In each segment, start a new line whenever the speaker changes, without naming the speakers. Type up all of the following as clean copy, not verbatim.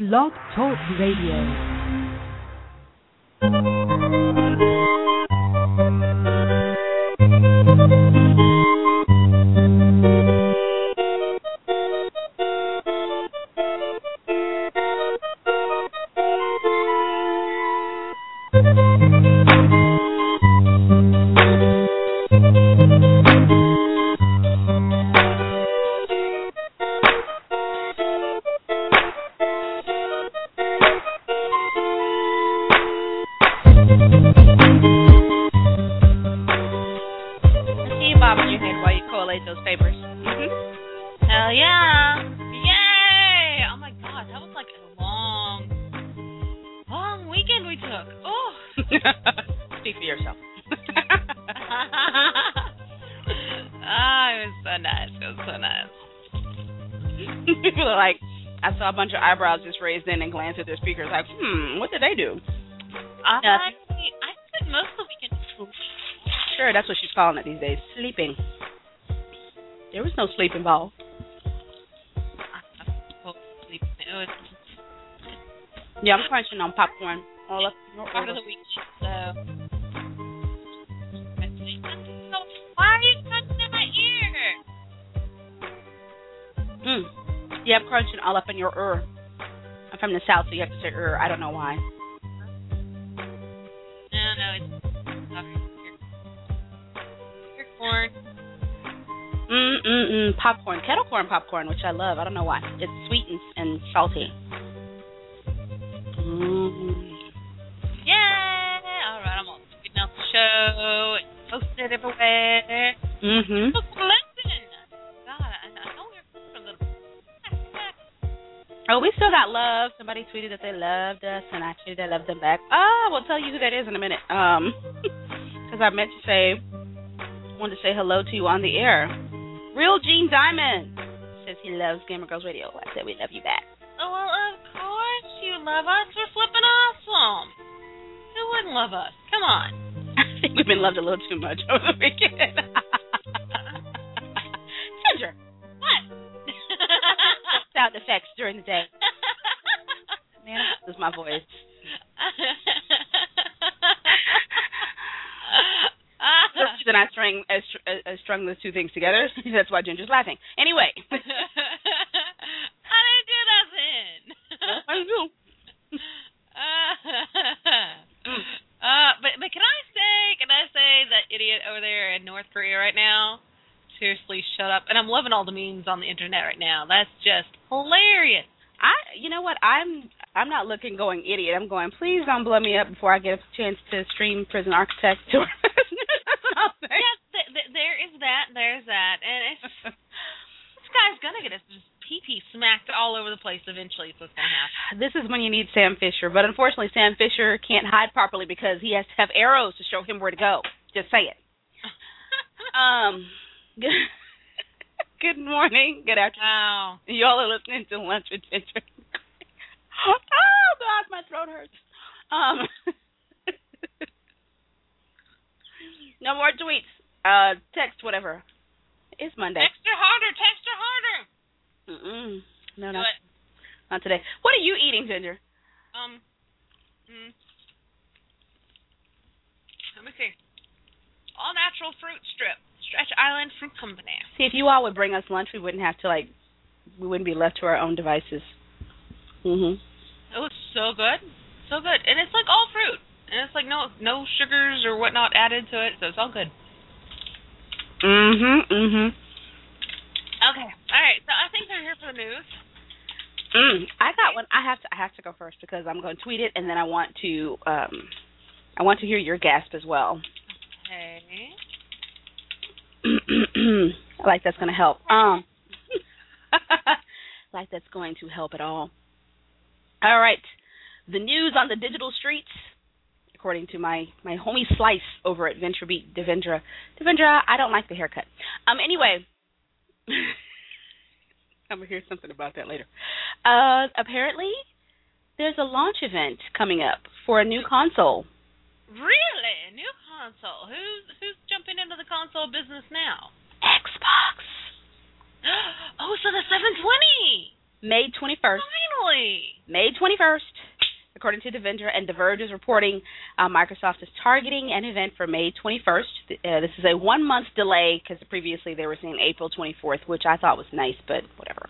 Blog Talk Radio.
A bunch of eyebrows just raised in and glanced at their speakers like, what did they do?
I spent most of the weekend sleeping.
Sure, that's what she's calling it these days, sleeping. There was no sleep involved. Yeah, I'm crunching on popcorn all up
part of the week, so. Why are you crunching in my ear?
Yeah, I'm crunching all up in your I'm from the South, so you have to say I don't know why.
No, it's your corn.
Popcorn. Kettle corn popcorn, which I love. I don't know why. It's sweet and salty.
Yeah! Alright, I'm all tweeting out the show. Posting it everywhere.
Mm-hmm. Oh, we still got love. Somebody tweeted that they loved us, and I tweeted I loved them back. We'll tell you who that is in a minute. Because I meant to wanted to say hello to you on the air. Real Gene Diamond says he loves Gamer Girls Radio. I said we love you back.
Oh, well, of course you love us. We're flipping awesome. Who wouldn't love us? Come on.
I think we've been loved a little too much over the weekend. Ginger.
What?
Sound effects during the day. Man, this is my voice. The reason I strung those two things together, that's why Ginger's laughing. Anyway.
I didn't do nothing.
I do.
But can I say that idiot over there in North Korea right now? Seriously, shut up. And I'm loving all the memes on the internet right now. That's just hilarious.
You know what? I'm not looking going idiot. I'm going, please don't blow me up before I get a chance to stream Prison Architect. That's what I'll say.
Yes, there is that. There's that. And this guy's going to get his pee-pee smacked all over the place eventually, so it's going to happen.
This is when you need Sam Fisher. But unfortunately, Sam Fisher can't hide properly because he has to have arrows to show him where to go. Just say it. Good morning. Good afternoon.
Wow.
Y'all are listening to Lunch with Ginger. Oh, God, my throat hurts. No more tweets. Text, whatever. It's Monday.
Text her harder.
No, not today. What are you eating, Ginger?
Let me see. All natural fruit strip. Stretch Island Fruit Company.
See, if you all would bring us lunch, we wouldn't have to, we wouldn't be left to our own devices.
It was so good. So good. And it's like all fruit. And it's like no sugars or whatnot added to it, so it's all good. Okay. All right. So I think they're here for the news.
I got one. I have to go first because I'm going to tweet it, and then I want to hear your gasp as well.
Okay.
Like that's going to help. Like that's going to help at all. All right. The news on the digital streets, according to my homie Slice over at Venture Beat, Devendra, I don't like the haircut. Anyway, I'm going to hear something about that later. Apparently, there's a launch event coming up for a new console.
Really? A new console? Who's jumping into the console business now?
Xbox.
Oh, so the 720.
May 21st.
Finally!
May 21st. According to The Verge is reporting Microsoft is targeting an event for May 21st. This is a 1-month delay because previously they were saying April 24th, which I thought was nice, but whatever.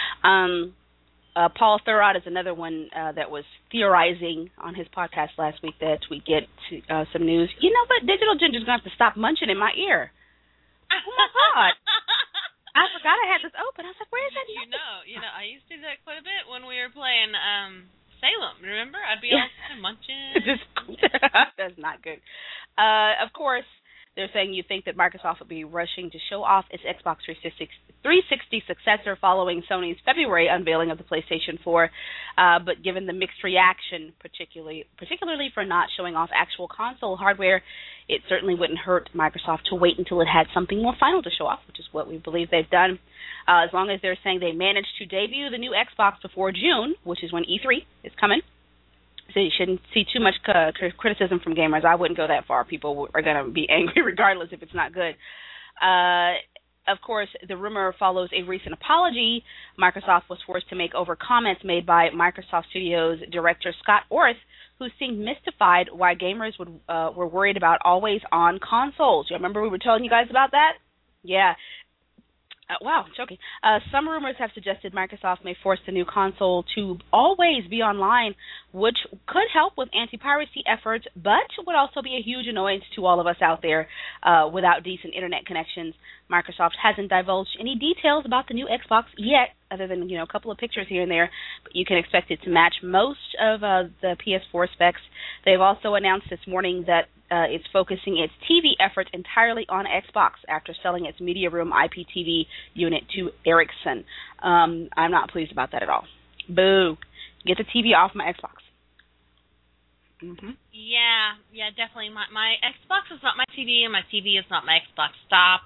Paul Thurrott is another one that was theorizing on his podcast last week that we get some news. You know what? Digital Ginger's going to have to stop munching in my ear. Oh, my God. I forgot I had this open. I was like, where is that?
You know, I used to do that quite a bit when we were playing Salem, remember? I'd be all kind of munching.
That's not good. Of course, they're saying you think that Microsoft would be rushing to show off its Xbox 360 successor following Sony's February unveiling of the PlayStation 4, but given the mixed reaction, particularly for not showing off actual console hardware, it certainly wouldn't hurt Microsoft to wait until it had something more final to show off, which is what we believe they've done. As long as they're saying they managed to debut the new Xbox before June, which is when E3 is coming. So you shouldn't see too much criticism from gamers. I wouldn't go that far. People are going to be angry regardless if it's not good. Of course, the rumor follows a recent apology Microsoft was forced to make over comments made by Microsoft Studios director Scott Orth, who seemed mystified why gamers were worried about always-on consoles. You remember we were telling you guys about that? Yeah. Wow, joking. Some rumors have suggested Microsoft may force the new console to always be online, which could help with anti-piracy efforts, but would also be a huge annoyance to all of us out there without decent internet connections. Microsoft hasn't divulged any details about the new Xbox yet, other than a couple of pictures here and there, but you can expect it to match most of the PS4 specs. They've also announced this morning that it's focusing its TV efforts entirely on Xbox after selling its Media Room IPTV unit to Ericsson. I'm not pleased about that at all. Boo. Get the TV off my Xbox. Mm-hmm.
Yeah, definitely. My Xbox is not my TV, and my TV is not my Xbox. Stop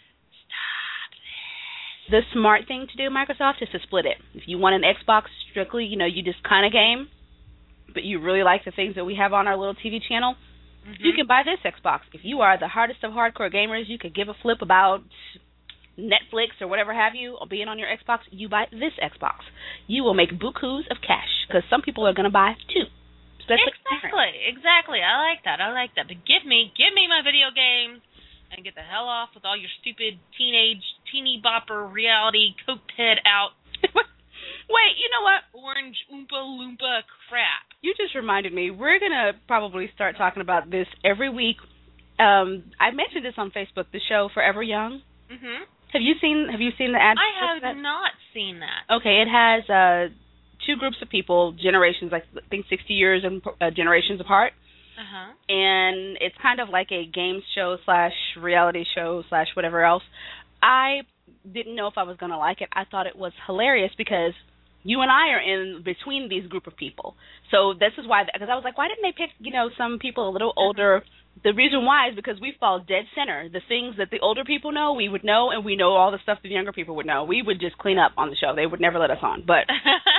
this. The smart thing to do, Microsoft, is to split it. If you want an Xbox strictly, you just kind of game, but you really like the things that we have on our little TV channel, you can buy this Xbox. If you are the hardest of hardcore gamers, you could give a flip about Netflix or whatever have you, or being on your Xbox, you buy this Xbox. You will make bukus of cash, because some people are going to buy two.
Exactly. I like that. But give me my video games and get the hell off with all your stupid teeny bopper reality coked head out.
Wait, you know what?
Orange Oompa Loompa crap.
You just reminded me. We're going to probably start talking about this every week. I mentioned this on Facebook, the show Forever Young.
Mm-hmm.
Have you seen the ad?
I have not seen that.
Okay, it has two groups of people, generations, I think 60 years and generations apart.
Uh-huh.
And it's kind of like a game show / reality show / whatever else. I didn't know if I was going to like it. I thought it was hilarious because you and I are in between these group of people. So this is why, because I was like, why didn't they pick, some people a little older? The reason why is because we fall dead center. The things that the older people know, we would know, and we know all the stuff the younger people would know. We would just clean up on the show. They would never let us on. But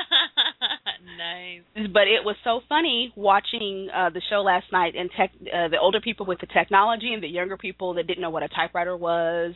nice.
But it was so funny watching the show last night, and the older people with the technology and the younger people that didn't know what a typewriter was.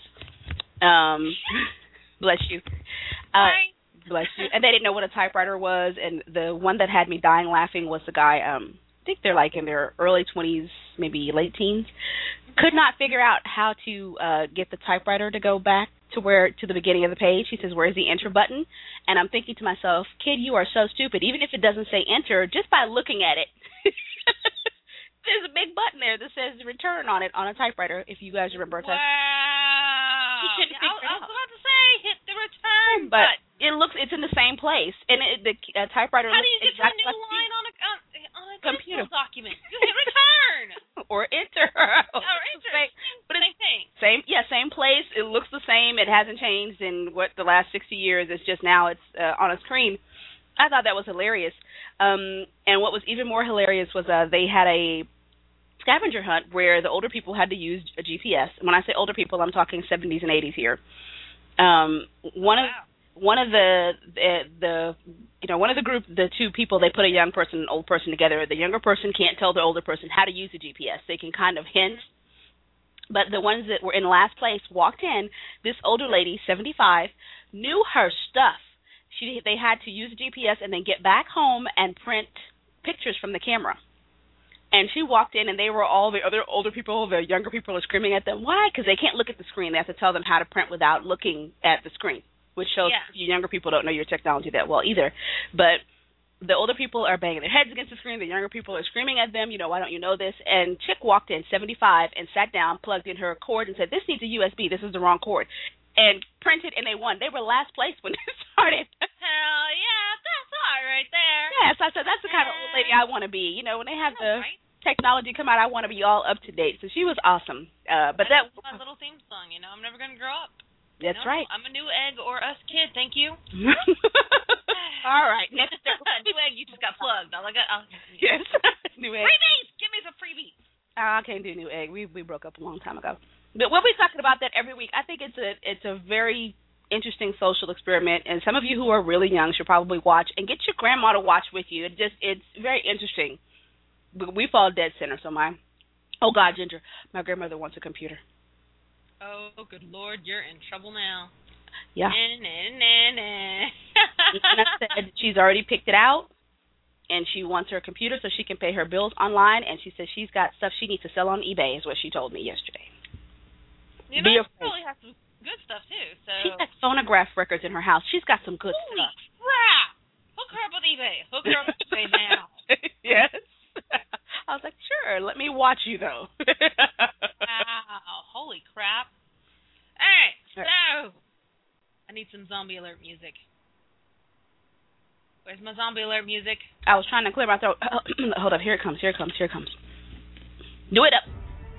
Bless you. Bless you. And they didn't know what a typewriter was, and the one that had me dying laughing was the guy, I think they're like in their early 20s, maybe late teens, could not figure out how to get the typewriter to go back to the beginning of the page. He says, where's the enter button? And I'm thinking to myself, kid, you are so stupid. Even if it doesn't say enter, just by looking at it, there's a big button there that says return on it on a typewriter, if you guys remember.
Wow.
I
was about to say, hit the return
button. But it's in the same place. And the typewriter
looks exactly like... How do you get to a new line on a computer document? You hit return.
Or enter.
But same thing.
Same place. It looks the same. It hasn't changed in the last 60 years. It's just now it's on a screen. I thought that was hilarious. And what was even more hilarious was they had a scavenger hunt where the older people had to use a GPS. And when I say older people, I'm talking 70s and 80s here. One of the group, the two people, they put a young person and an old person together. The younger person can't tell the older person how to use the GPS. They can kind of hint. But the ones that were in last place walked in. This older lady, 75, knew her stuff. they had to use GPS and then get back home and print pictures from the camera. And she walked in, and they were all the other older people, the younger people are screaming at them. Why? Because they can't look at the screen. They have to tell them how to print without looking at the screen, which shows you younger people don't know your technology that well either. But the older people are banging their heads against the screen. The younger people are screaming at them, why don't you know this? And chick walked in, 75, and sat down, plugged in her cord, and said, this needs a USB. This is the wrong cord. And printed, and they won. They were last place when it started.
Hell yeah, that's all right there.
Yeah, so I said, that's the kind of old lady I want to be. When they have the technology come out, I want to be all up to date. So she was awesome. But that's
my little theme song, I'm never going to grow up.
That's right.
I'm a new egg or us kid, thank you.
All right. Next
new egg, you just got plugged.
Yes. New egg.
Freebies! Give me some freebies.
I can't do new egg. We broke up a long time ago. But we'll be talking about that every week. I think it's a very interesting social experiment, and some of you who are really young should probably watch and get your grandma to watch with you. It's very interesting. We fall dead center. So oh God, Ginger, my grandmother wants a computer.
Oh, good Lord, you're in trouble now.
Yeah.
And
I said she's already picked it out, and she wants her computer so she can pay her bills online, and she says she's got stuff she needs to sell on eBay, is what she told me yesterday.
She probably has some good stuff, too. So.
She's got phonograph records in her house. She's got some good
Holy
stuff.
crap! Hook her up with eBay. Hook her up with eBay now.
Yes. I was like, sure, let me watch you, though.
Wow, holy crap. All right, so I need some zombie alert music. Where's my zombie alert music?
I was trying to clear my throat. Hold up, here it comes. Do it up.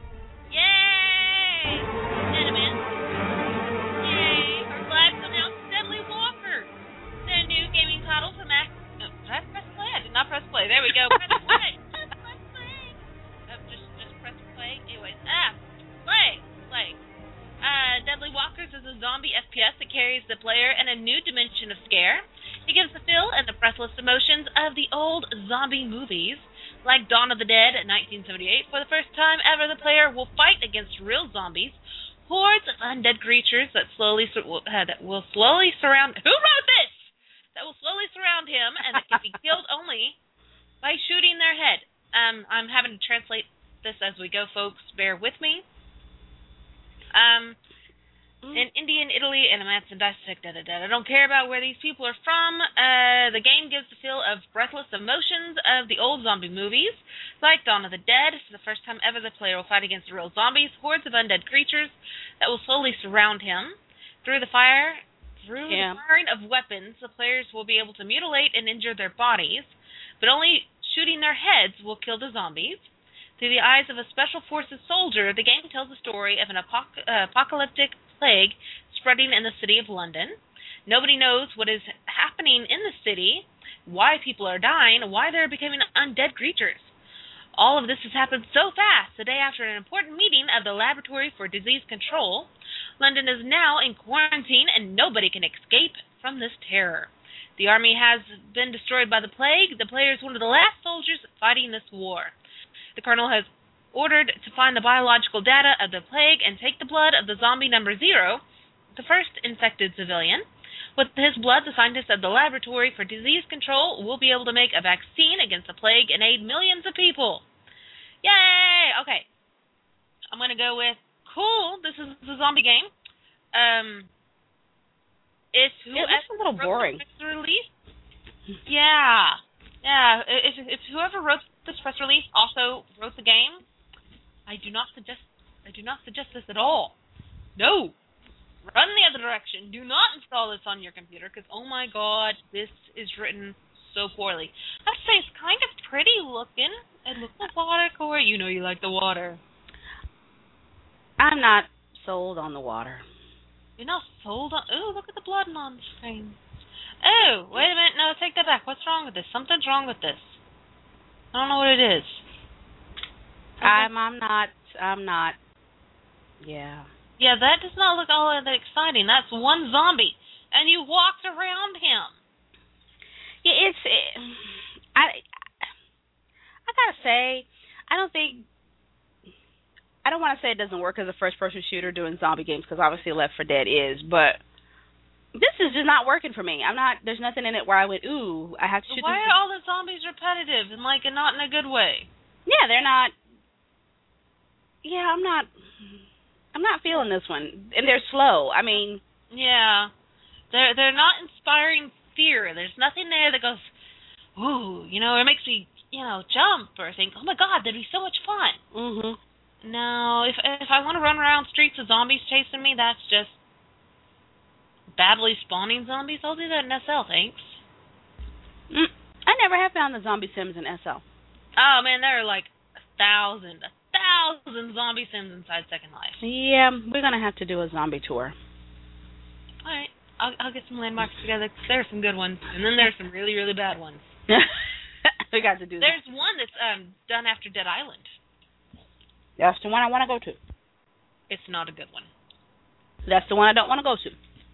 Yay! Cinnamon. Yay! Our flags announced Deadly Walker. Their new gaming title from Mac. Oh, did I press play? I did not press play. There we go. Press play. Press play. Just press play. Anyways, play. Deadly Walkers is a zombie FPS that carries the player in a new dimension of scare. It gives the feel and the breathless emotions of the old zombie movies. Like Dawn of the Dead in 1978, for the first time ever, the player will fight against real zombies, hordes of undead creatures that will slowly surround. Who wrote this? That will slowly surround him, and that can be killed only by shooting their head. I'm having to translate this as we go, folks. Bear with me. In India and Italy, and I don't care about where these people are from. The game gives the feel of breathless emotions of the old zombie movies, like Dawn of the Dead. For the first time ever, the player will fight against real zombies, hordes of undead creatures that will slowly surround him. Through the firing of weapons, the players will be able to mutilate and injure their bodies, but only shooting their heads will kill the zombies. Through the eyes of a Special Forces soldier, the game tells the story of an apocalyptic plague spreading in the city of London. Nobody knows what is happening in the city, why people are dying, why they're becoming undead creatures. All of this has happened so fast, the day after an important meeting of the Laboratory for Disease Control. London is now in quarantine, and nobody can escape from this terror. The army has been destroyed by the plague. The player is one of the last soldiers fighting this war. The colonel has ordered to find the biological data of the plague and take the blood of the zombie number 0, the first infected civilian. With his blood, the scientists at the Laboratory for Disease Control will be able to make a vaccine against the plague and aid millions of people. Yay! Okay. I'm going to go with, cool, this is the zombie game. It's
that's a little boring.
The release. Yeah. If whoever wrote this press release also wrote the game, I do not suggest this at all. No. Run the other direction. Do not install this on your computer because, oh my God, this is written so poorly. I'd say it's kind of pretty looking. It looks like water, Corey. You know you like the water.
I'm not sold on the water.
You're not sold on... Oh, look at the blood on the screen. Oh, wait a minute. No, take that back. What's wrong with this? Something's wrong with this. I don't know what it is.
I'm not. Yeah.
Yeah, that does not look all that exciting. That's one zombie, and you walked around him.
Yeah, I gotta say, I don't want to say it doesn't work as a first-person shooter doing zombie games, because obviously Left 4 Dead is, but this is just not working for me. I'm not. There's nothing in it where I would. Ooh, I have to shoot.
Why are all the zombies repetitive and like and not in a good way?
Yeah, they're not. Yeah, I'm not feeling this one, and they're slow. I mean.
Yeah, they're not inspiring fear. There's nothing there that goes, ooh, it makes me, jump or think, oh my God, that'd be so much fun.
Mhm.
No, if I want to run around streets with zombies chasing me, that's just badly spawning zombies. I'll do that in SL, thanks.
I never have found the zombie sims in SL.
Oh man, there are like 1,000 zombie sims inside Second Life.
Yeah, we're gonna have to do a zombie tour.
All right, I'll get some landmarks together. There are some good ones, and then there's some really, really bad ones.
We got to do that.
There's one that's done after Dead Island.
That's the one I want to go to.
It's not a good one.
That's the one I don't want to go to.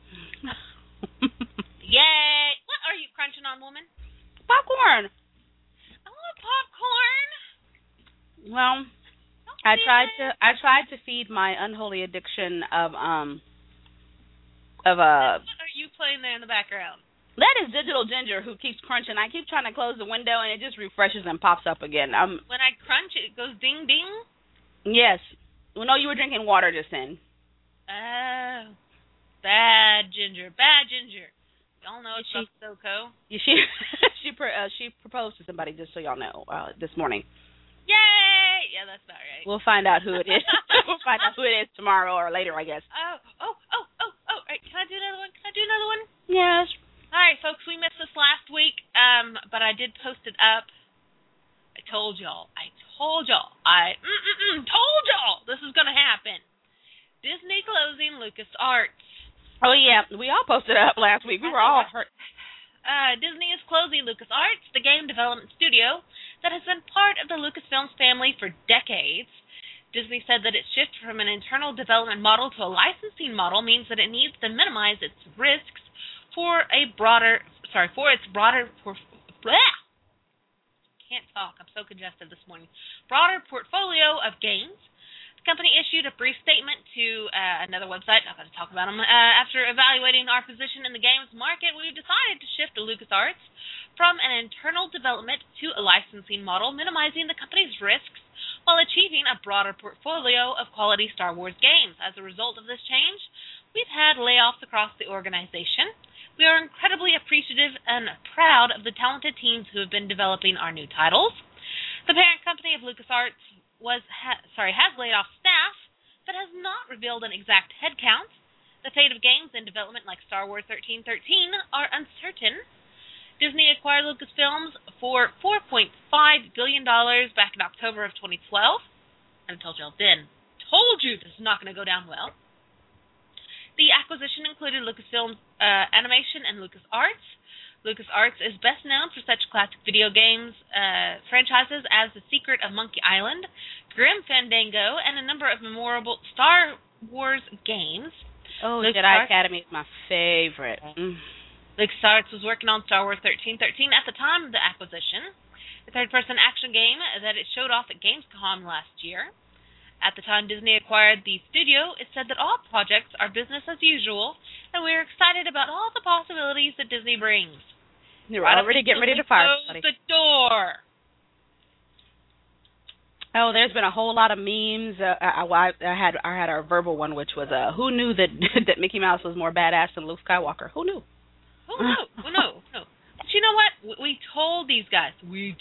Yay! What are you crunching on, woman?
Popcorn.
I want popcorn.
Well, I tried to feed my unholy addiction of
What are you playing there in the background?
That is Digital Ginger who keeps crunching. I keep trying to close the window and it just refreshes and pops up again.
When I crunch, it goes ding ding.
Yes. Well, no, you were drinking water just then.
Oh, bad ginger, bad ginger. Y'all know it's SoCo.
She proposed to somebody, just so y'all know, this morning.
Yay! Yeah, that's about right.
We'll find out who it is. We'll find out who it is tomorrow or later, I guess.
Oh. All right, can I do another one?
Yes.
All right, folks, we missed this last week, but I did post it up. I told y'all this is going to happen. Disney closing LucasArts.
Oh, yeah, we all posted up last week. We were all hurt.
Disney is closing LucasArts, the game development studio that has been part of the Lucasfilms family for decades. Disney said that its shift from an internal development model to a licensing model means that it needs to minimize its risks for its broader portfolio of games. The company issued a brief statement to another website, not going to talk about them. After evaluating our position in the games market, we've decided to shift to LucasArts from an internal development to a licensing model, minimizing the company's risks while achieving a broader portfolio of quality Star Wars games. As a result of this change, we've had layoffs across the organization. We are incredibly appreciative and proud of the talented teams who have been developing our new titles. The parent company of LucasArts has laid off staff, but has not revealed an exact headcount. The fate of games in development like Star Wars 1313 are uncertain. Disney acquired Lucasfilms for $4.5 billion back in October of 2012. And I told you this is not going to go down well. The acquisition included Lucasfilms Animation and LucasArts. LucasArts is best known for such classic video games franchises as The Secret of Monkey Island, Grim Fandango, and a number of memorable Star Wars games.
Oh, Jedi Academy is my favorite.
LucasArts was working on Star Wars 1313 at the time of the acquisition, a third-person action game that it showed off at Gamescom last year. At the time Disney acquired the studio, it said that all projects are business as usual, and we are excited about all the possibilities that Disney brings.
You're already getting ready to fire somebody.
Close the door.
Oh, there's been a whole lot of memes. I had our verbal one, which was who knew that that Mickey Mouse was more badass than Luke Skywalker? Who knew?
Who knew? No. But you know what? We told these guys.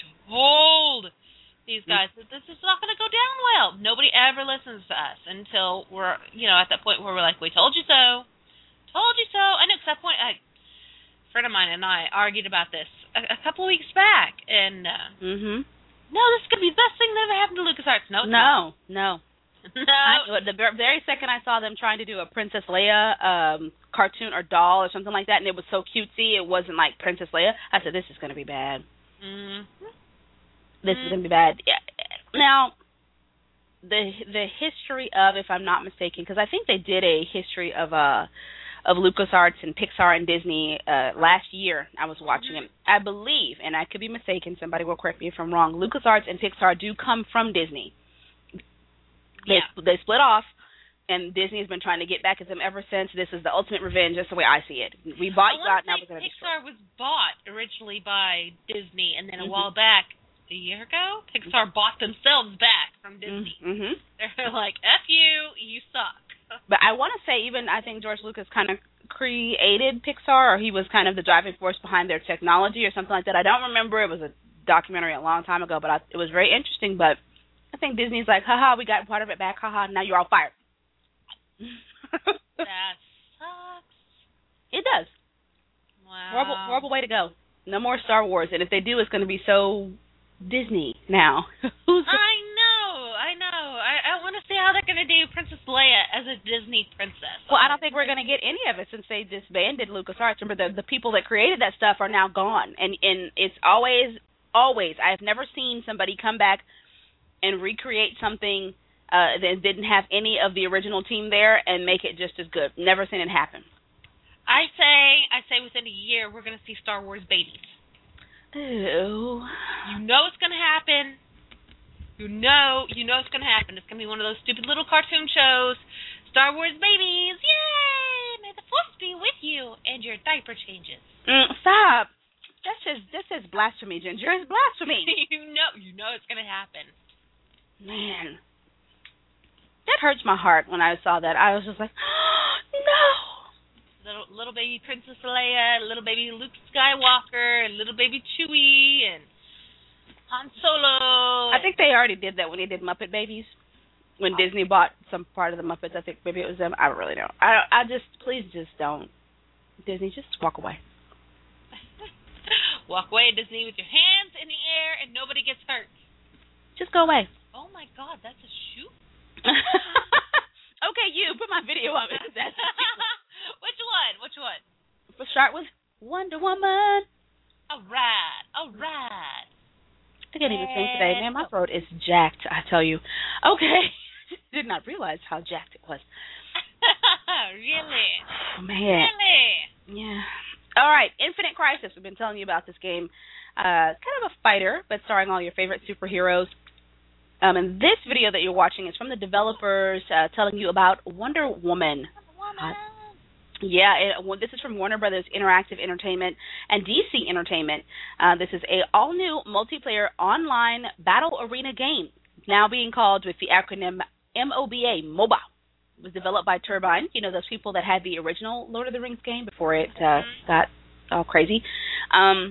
That this is not going to go down well. Nobody ever listens to us until we're, at that point where we're like, we told you so. And at that point, a friend of mine and I argued about this a couple of weeks back, and no, this is going to be the best thing that ever happened to LucasArts. No, it's not.
No. The very second I saw them trying to do a Princess Leia cartoon or doll or something like that, and it was so cutesy, it wasn't like Princess Leia, I said, this is going to be bad. This is going to be bad. Yeah. Now, the history of, if I'm not mistaken, because I think they did a history of LucasArts and Pixar and Disney last year. I was watching it. I believe, and I could be mistaken, somebody will correct me if I'm wrong, LucasArts and Pixar do come from Disney. They split off and Disney has been trying to get back at them ever since. This is the ultimate revenge. That's the way I see it. We bought you out, now we're going to destroy.
Pixar was bought originally by Disney, and then a while back, a year ago, Pixar bought themselves back from Disney. They're like, F you suck.
But I want to say, even I think George Lucas kind of created Pixar, or he was kind of the driving force behind their technology or something like that. I don't remember. It was a documentary a long time ago, but it was very interesting. But I think Disney's like, haha, we got part of it back, haha, now you're all fired.
That sucks.
It does.
Wow.
Horrible way to go. No more Star Wars, and if they do, it's going to be so Disney now.
I know. I want to see how they're going to do Princess Leia as a Disney princess.
Well, I don't think we're going to get any of it since they disbanded LucasArts. Remember, the people that created that stuff are now gone, and it's always, I have never seen somebody come back and recreate something that didn't have any of the original team there and make it just as good. Never seen it happen.
I say within a year we're going to see Star Wars babies.
Ew.
You know it's going to happen. You know it's going to happen. It's going to be one of those stupid little cartoon shows. Star Wars babies. Yay! May the Force be with you and your diaper changes.
Stop. That's just blasphemy, Ginger. It's blasphemy.
you know it's going to happen.
Man. That hurts my heart when I saw that. I was just like, no.
Little baby Princess Leia, little baby Luke Skywalker, and little baby Chewie, and Han Solo.
I think they already did that when they did Muppet Babies. When Disney bought some part of the Muppets, I think maybe it was them. I don't really know. Please just don't. Disney, just walk away.
Walk away, Disney, with your hands in the air and nobody gets hurt.
Just go away.
Oh my God, that's a shoot.
Okay, you put my video up.
Which one?
We'll start with Wonder Woman.
All right.
I can't even sing today. Man, my throat is jacked, I tell you. Okay. Did not realize how jacked it was.
Really?
Oh, man.
Really?
Yeah. All right, Infinite Crisis. We've been telling you about this game. Kind of a fighter, but starring all your favorite superheroes. And this video that you're watching is from the developers telling you about Wonder Woman. This is from Warner Brothers Interactive Entertainment and DC Entertainment. This is a all-new multiplayer online battle arena game, now being called with the acronym MOBA, MOBA. It was developed by Turbine, those people that had the original Lord of the Rings game before it got all crazy. And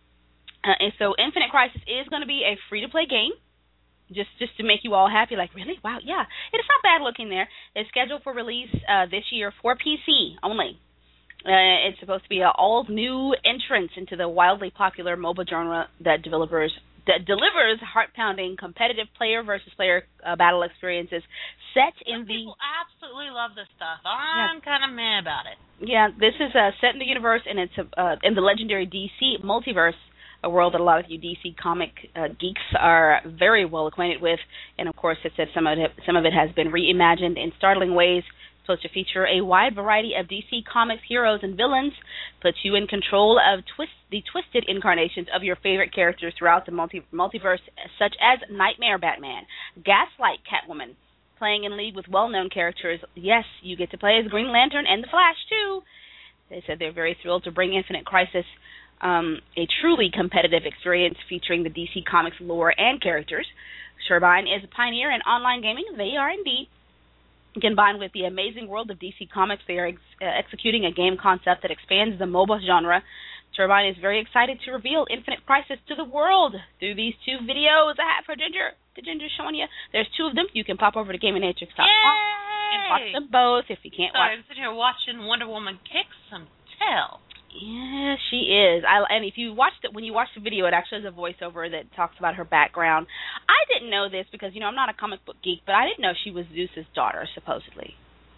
so Infinite Crisis is going to be a free-to-play game. Just to make you all happy, like, really? Wow, yeah. It's not bad looking there. It's scheduled for release this year for PC only. It's supposed to be an all-new entrance into the wildly popular MOBA genre that delivers heart-pounding competitive player-versus-player battle experiences set in the...
People absolutely love this stuff. I'm kind of mad about it.
Yeah, this is set in the universe, and it's in the legendary DC multiverse, a world that a lot of you DC comic geeks are very well acquainted with. And, of course, it said some of it has been reimagined in startling ways. It's supposed to feature a wide variety of DC Comics heroes and villains, puts you in control of the twisted incarnations of your favorite characters throughout the multiverse, such as Nightmare Batman, Gaslight Catwoman, playing in league with well-known characters. Yes, you get to play as Green Lantern and the Flash, too. They said they're very thrilled to bring Infinite Crisis a truly competitive experience featuring the DC Comics lore and characters. Turbine is a pioneer in online gaming. They are indeed. Combined with the amazing world of DC Comics, they are executing a game concept that expands the MOBA genre. Turbine is very excited to reveal Infinite Crisis to the world through these two videos I have for Ginger. The Ginger's showing you. There's two of them. You can pop over to GamingNatrix.com and watch them both if you can't watch.
I'm sitting here watching Wonder Woman kick some tail.
Yeah, she is. And if you when you watch the video, it actually has a voiceover that talks about her background. I didn't know this because, I'm not a comic book geek, but I didn't know she was Zeus's daughter, supposedly.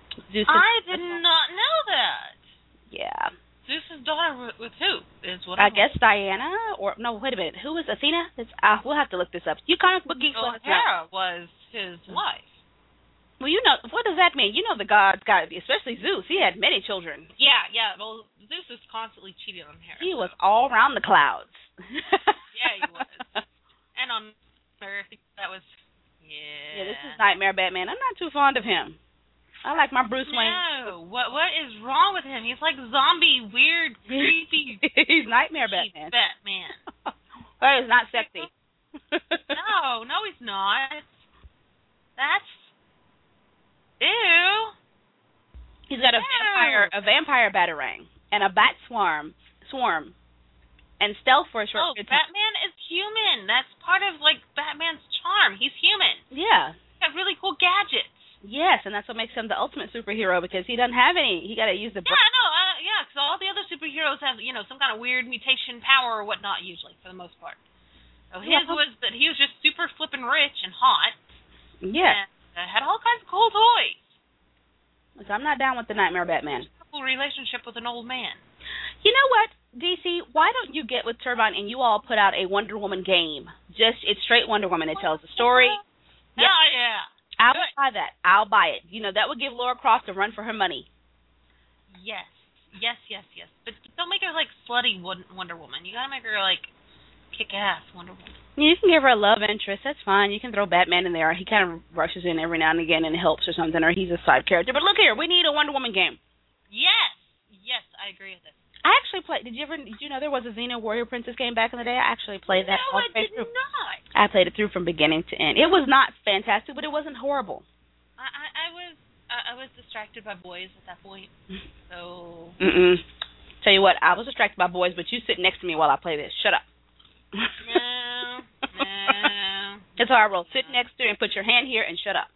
I did not know that.
Yeah.
Zeus's daughter with who?
I guess Diana, or no, wait a minute. Who was Athena? We'll have to look this up. You comic book geeks.
Hera was his wife.
Well, what does that mean? The gods got to be, especially Zeus. He had many children.
Yeah. Well, Zeus is constantly cheating on Hera.
He was all around the clouds.
Yeah, he was. And on Earth, that was,
Yeah, this is Nightmare Batman. I'm not too fond of him. I like my Bruce Wayne.
No, what is wrong with him? He's like zombie, weird, creepy.
He's Nightmare
creepy
Batman.
Batman.
But he's not sexy.
No, he's not. That's ew.
He's got a vampire batarang and a bat swarm, and stealth for a short period of time.
Batman is human. That's part of like Batman's charm. He's human.
Yeah.
He's got really cool gadgets.
Yes, and that's what makes him the ultimate superhero because he doesn't have any. He got to use the.
Because all the other superheroes have some kind of weird mutation power or whatnot usually for the most part. So his was that he was just super flippin' rich and hot.
Yeah.
And had all kinds of cool toys.
So I'm not down with the Nightmare Batman.
A cool relationship with an old man.
You know what, DC? Why don't you get with Turbine and you all put out a Wonder Woman game? It's straight Wonder Woman. It tells the story.
Hell yeah.
I'll buy that. I'll buy it. That would give Laura Croft a run for her money.
Yes. But don't make her like slutty Wonder Woman. You gotta make her like kick-ass Wonder Woman.
You can give her a love interest. That's fine. You can throw Batman in there. He kind of rushes in every now and again and helps or something, or he's a side character. But look here, we need a Wonder Woman game.
Yes, I agree with this.
I actually played. Did you know there was a Xena Warrior Princess game back in the day? I actually played that.
No, I did not.
I played it through from beginning to end. It was not fantastic, but it wasn't horrible.
I was distracted by boys at that point. So.
Tell you what, I was distracted by boys, but you sit next to me while I play this. Shut up.
No.
That's how I roll. Sit next to you and put your hand here and shut up.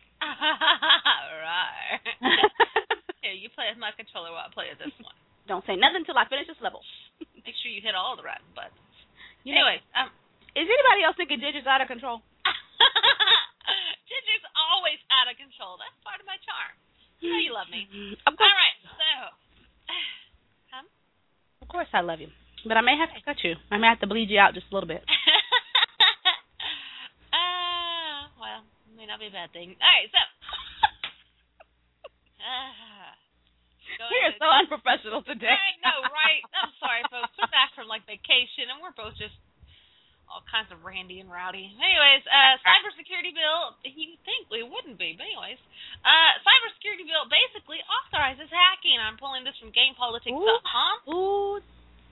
Right. Here, you play with my controller while I play with this one.
Don't say nothing until I finish this level.
Make sure you hit all the right buttons.
Anyways, is anybody else thinking Digit's out of control?
Digit's always out of control. That's part of my charm. You know you love me.
Of course.
All right, so.
Of course I love you. But I may have to cut you. I may have to bleed you out just a little bit.
Well, it may not be a bad thing. All right, so.
You're so unprofessional today.
I know, right? I'm sorry, folks. We're back from like vacation, and we're both just all kinds of randy and rowdy. Anyways, cybersecurity bill. You'd think we wouldn't be, but anyways, cybersecurity bill basically authorizes hacking. I'm pulling this from GamePolitics.com.
Ooh.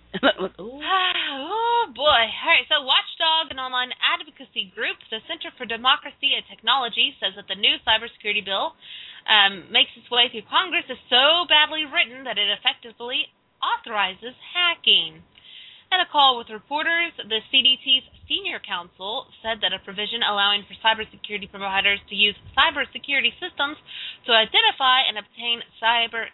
Oh boy. All right, so Watchdog, an online advocacy group, the Center for Democracy and Technology, says that the new cybersecurity bill makes its way through Congress is so badly written that it effectively authorizes hacking. At a call with reporters, the CDT's senior counsel said that a provision allowing for cybersecurity providers to use cybersecurity systems to identify and obtain cyber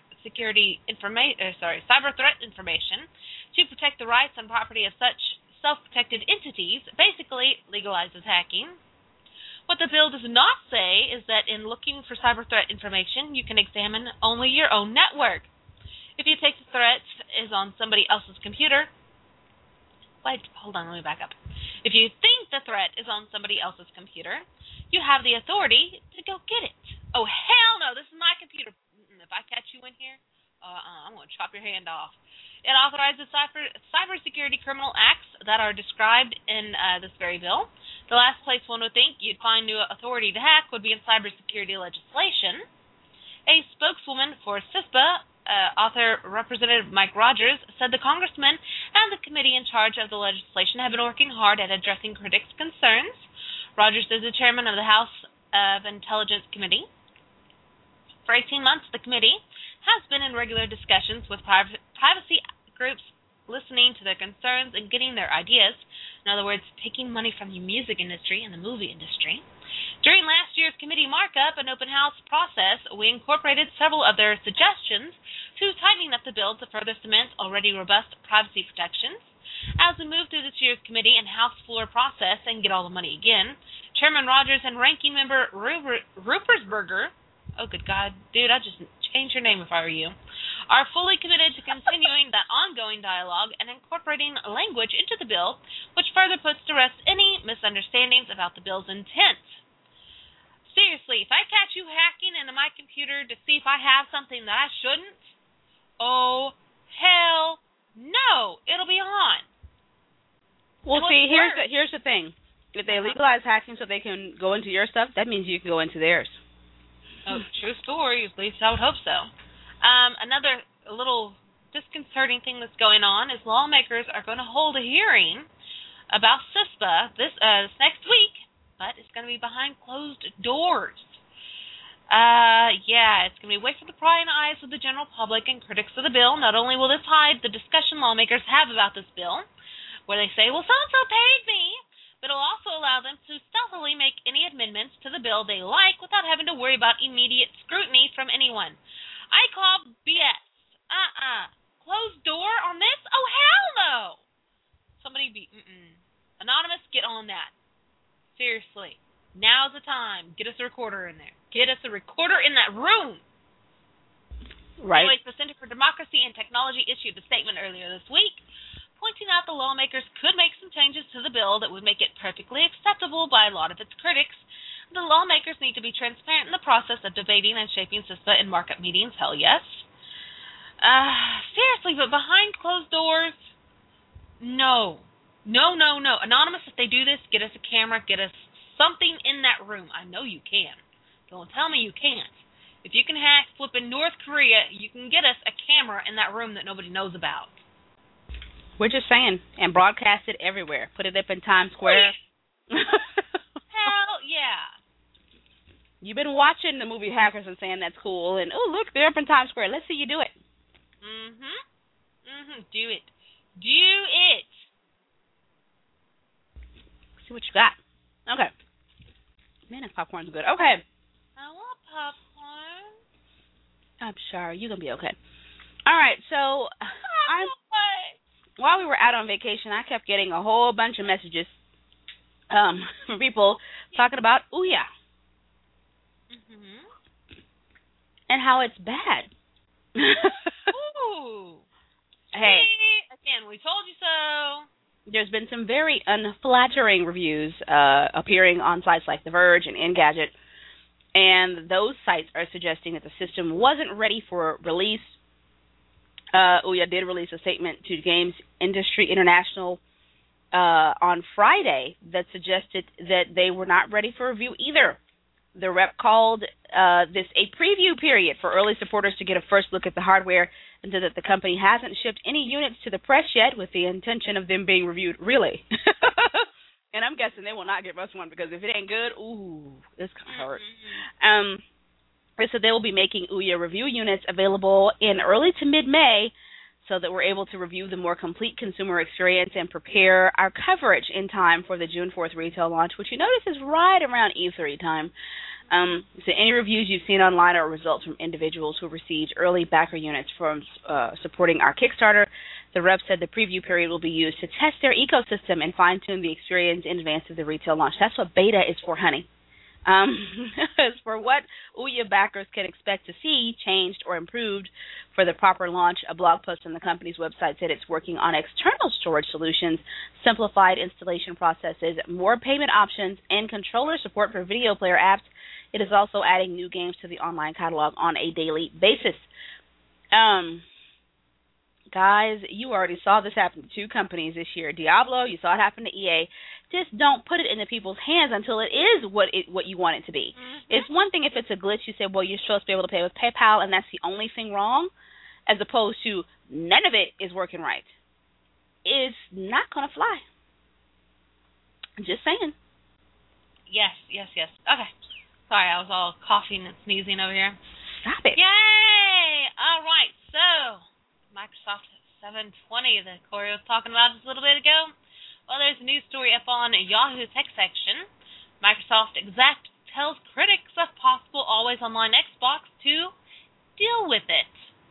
threat information to protect the rights and property of such self-protected entities basically legalizes hacking. What the bill does not say is that in looking for cyber threat information, you can examine only your own network. If you take the threat is on somebody else's computer, hold on, let me back up. If you think the threat is on somebody else's computer, you have the authority to go get it. Oh, hell no, this is my computer. If I catch you in here, I'm going to chop your hand off. It authorizes cybersecurity criminal acts that are described in this very bill. The last place one would think you'd find new authority to hack would be in cybersecurity legislation. A spokeswoman for CISPA, author Representative Mike Rogers, said the congressman and the committee in charge of the legislation have been working hard at addressing critics' concerns. Rogers is the chairman of the House of Intelligence Committee. For 18 months, the committee has been in regular discussions with privacy groups, listening to their concerns and getting their ideas. In other words, taking money from the music industry and the movie industry. During last year's committee markup and open house process, we incorporated several of their suggestions to tightening up the bill to further cement already robust privacy protections. As we move through this year's committee and House floor process and get all the money again, Chairman Rogers and Ranking Member Rupersberger, oh good God, dude, I'd just change your name if I were you, are fully committed to continuing that ongoing dialogue and incorporating language into the bill which further puts to rest any misunderstandings about the bill's intent. Seriously, if I catch you hacking into my computer to see if I have something that I shouldn't, oh, hell no, it'll be on.
Well, see, here's the thing. If they legalize hacking so they can go into your stuff, that means you can go into theirs.
Oh, true story. At least I would hope so. Another little disconcerting thing that's going on is lawmakers are going to hold a hearing about CISPA this next week, but it's going to be behind closed doors. It's going to be away from the prying eyes of the general public and critics of the bill. Not only will this hide the discussion lawmakers have about this bill, where they say, well, so-and-so paid me, but it'll also allow them to stealthily make any amendments to the bill they like without having to worry about immediate scrutiny from anyone. I call BS. Closed door on this? Oh, hell no! Somebody Anonymous, get on that. Seriously. Now's the time. Get us a recorder in there. Get us a recorder in that room.
Right.
Anyways, the Center for Democracy and Technology issued a statement earlier this week pointing out the lawmakers could make some changes to the bill that would make it perfectly acceptable by a lot of its critics. The lawmakers need to be transparent in the process of debating and shaping CISPA in markup meetings. Hell yes. Seriously, but behind closed doors, no. Anonymous, if they do this, get us a camera, get us something in that room. I know you can. Don't tell me you can't. If you can hack flipping North Korea, you can get us a camera in that room that nobody knows about.
We're just saying, and broadcast it everywhere. Put it up in Times Square.
Hell yeah.
You've been watching the movie Hackers and saying that's cool, and oh look, they're up in Times Square. Let's see you do it.
Do it.
See what you got. Okay. Man, that popcorn's good. Okay.
I want popcorn.
I'm sorry. You're going to be okay. All right. So, while we were out on vacation, I kept getting a whole bunch of messages from people talking about Ouya. And how it's bad.
Ooh.
Hey.
Again, we told you so.
There's been some very unflattering reviews appearing on sites like The Verge and Engadget, and those sites are suggesting that the system wasn't ready for release. Ouya did release a statement to Games Industry International on Friday that suggested that they were not ready for review either. The rep called this a preview period for early supporters to get a first look at the hardware, and said that the company hasn't shipped any units to the press yet with the intention of them being reviewed. Really? And I'm guessing they will not give us one, because if it ain't good, this kind of hurt. They said they will be making Ouya review units available in early to mid-May so that we're able to review the more complete consumer experience and prepare our coverage in time for the June 4th retail launch, which you notice is right around E3 time. So any reviews you've seen online are results from individuals who received early backer units from supporting our Kickstarter. The rep said the preview period will be used to test their ecosystem and fine-tune the experience in advance of the retail launch. That's what beta is for, honey. As for what Ouya backers can expect to see changed or improved for the proper launch, a blog post on the company's website said it's working on external storage solutions, simplified installation processes, more payment options, and controller support for video player apps. It is also adding new games to the online catalog on a daily basis. Guys, you already saw this happen to two companies this year. Diablo, you saw it happen to EA. Just don't put it into people's hands until it is what you want it to be. It's one thing if it's a glitch, you say, well, you're supposed to be able to pay with PayPal, and that's the only thing wrong, as opposed to none of it is working right. It's not going to fly. Just saying.
Yes. Okay. Sorry, I was all coughing and sneezing over here.
Stop it.
Yay! All right, so Microsoft 720 that Corey was talking about just a little bit ago. Well, there's a news story up on Yahoo Tech section. Microsoft exec tells critics of possible always online Xbox to deal with it.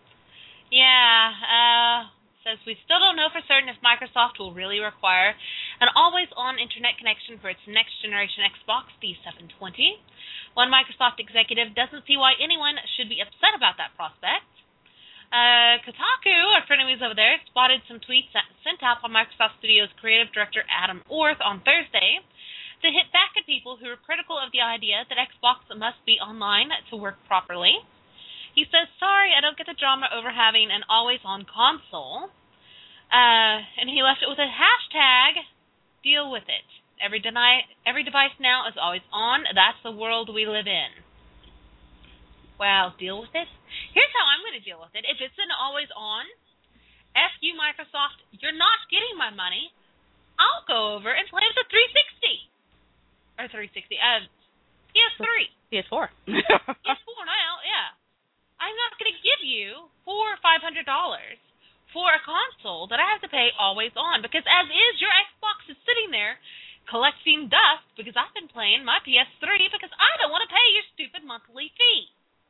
Says we still don't know for certain if Microsoft will really require an always-on internet connection for its next-generation Xbox, the 720. One Microsoft executive doesn't see why anyone should be upset about that prospect. Kotaku, our frenemies over there, spotted some tweets sent out by Microsoft Studios creative director Adam Orth on Thursday to hit back at people who were critical of the idea that Xbox must be online to work properly. He says, sorry, I don't get the drama over having an always-on console. And he left it with a hashtag, deal with it. Every device now is always on. That's the world we live in. Well, deal with it. Here's how I'm going to deal with it. If it's an always on, F you, Microsoft, you're not getting my money. I'll go over and play with the 360. Or 360. PS3.
PS4.
PS4 now, yeah. I'm not going to give you $400 or $500 for a console that I have to pay always on, because as is, your Xbox is sitting there collecting dust because I've been playing my PS3 because I don't want to pay your stupid monthly fee.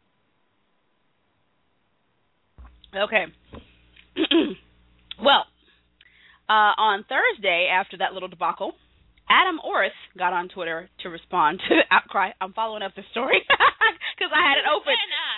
Okay. Well, on Thursday, after that little debacle, Adam Orth got on Twitter to respond to the outcry. I'm following up the story because I had it open.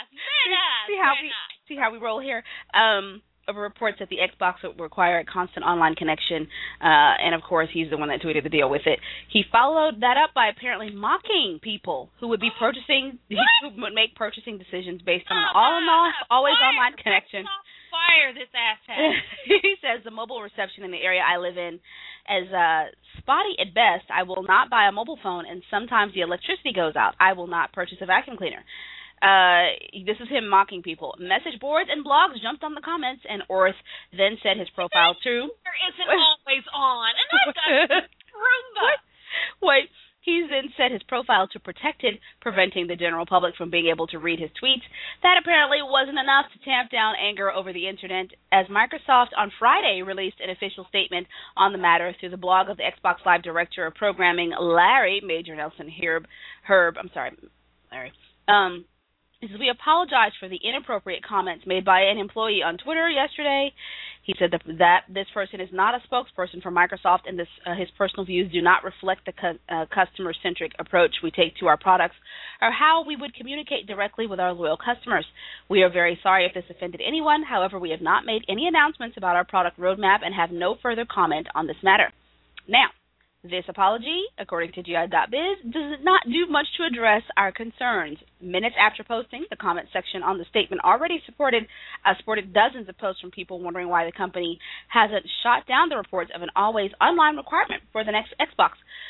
See how we roll here. Of reports that the Xbox would require a constant online connection, and of course he's the one that tweeted the deal with it. He followed that up by apparently mocking people who would be purchasing, who would make purchasing decisions based on an always online connection.
Fire this asshat.
He says the mobile reception in the area I live in is spotty at best. I will not buy a mobile phone, and sometimes the electricity goes out. I will not purchase a vacuum cleaner. This is him mocking people. Message boards and blogs jumped on the comments, and Orth then set his profile to...
isn't always on, and I've got Roomba.
Wait. He then set his profile to protected, preventing the general public from being able to read his tweets. That apparently wasn't enough to tamp down anger over the internet, as Microsoft on Friday released an official statement on the matter through the blog of the Xbox Live Director of Programming, Larry Major Nelson Larry. He says, we apologize for the inappropriate comments made by an employee on Twitter yesterday. He said that this person is not a spokesperson for Microsoft, and his personal views do not reflect the customer-centric approach we take to our products or how we would communicate directly with our loyal customers. We are very sorry if this offended anyone. However, we have not made any announcements about our product roadmap and have no further comment on this matter. Now, this apology, according to GI.biz, does not do much to address our concerns. Minutes after posting, the comment section on the statement already sported dozens of posts from people wondering why the company hasn't shot down the reports of an always online requirement for the next Xbox.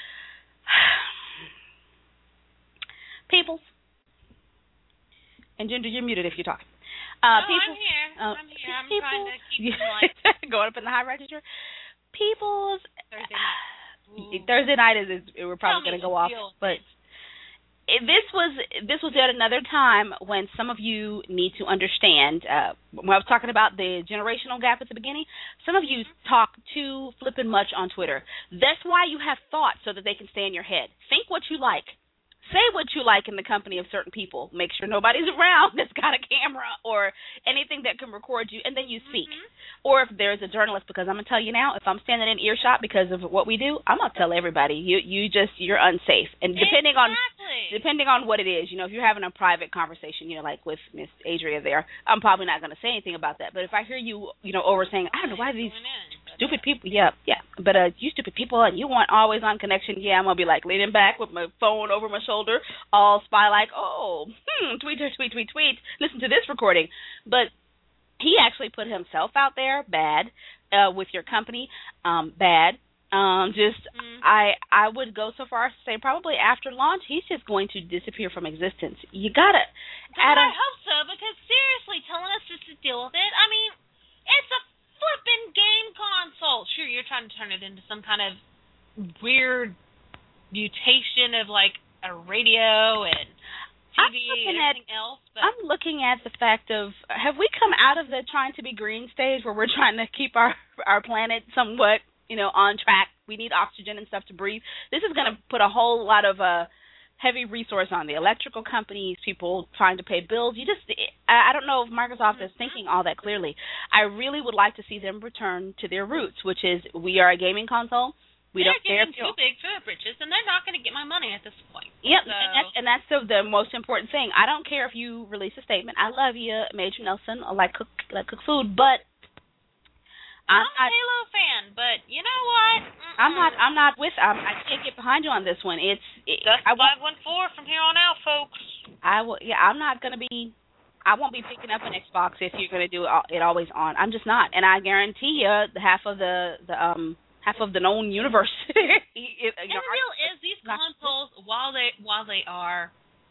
Peoples. And Ginger, you're muted if you're talking.
I'm here. I'm trying to keep it
going up in the high register. Peoples.
Thursday
night we're probably going to go off, but this was yet another time when some of you need to understand. When I was talking about the generational gap at the beginning, some of you talk too flippin' much on Twitter. That's why you have thoughts, so that they can stay in your head. Think what you like. Say what you like in the company of certain people. Make sure nobody's around that's got a camera or anything that can record you, and then you speak. Or if there's a journalist, because I'm going to tell you now, if I'm standing in earshot because of what we do, I'm going to tell everybody, you're unsafe. And depending on what it is, if you're having a private conversation, like with Miss Adria there, I'm probably not going to say anything about that. But if I hear you, over saying, I don't know why these stupid people, but you stupid people, and you want always on connection, I'm going to be like leaning back with my phone over my shoulder, all spy like, tweet, listen to this recording. But he actually put himself out there bad with your company, bad. I would go so far as to say probably after launch, he's just going to disappear from existence. You got to.
I hope so, because seriously, telling us just to deal with it, I mean, it's a flippin' game console. Sure, you're trying to turn it into some kind of weird mutation of like a radio and TV and everything else. But
I'm looking at the fact of, have we come out of the trying to be green stage where we're trying to keep our planet somewhat, on track? We need oxygen and stuff to breathe. This is going to put a whole lot of heavy resource on the electrical companies, people trying to pay bills. I don't know if Microsoft is thinking all that clearly. I really would like to see them return to their roots, which is we are a gaming console.
They're getting too big for their britches, and they're not going to get my money at this point.
Yep,
so.
and that's the most important thing. I don't care if you release a statement. I love you, Major Nelson. I like cook food, but
I'm a Halo fan. But you know what?
I'm not with. I can't get behind you on this one.
That's 514 from here on out, folks.
I'm not going to be. I won't be picking up an Xbox if you're going to do it always on. I'm just not, and I guarantee you, half of the known universe.
And the deal is, these consoles, while they are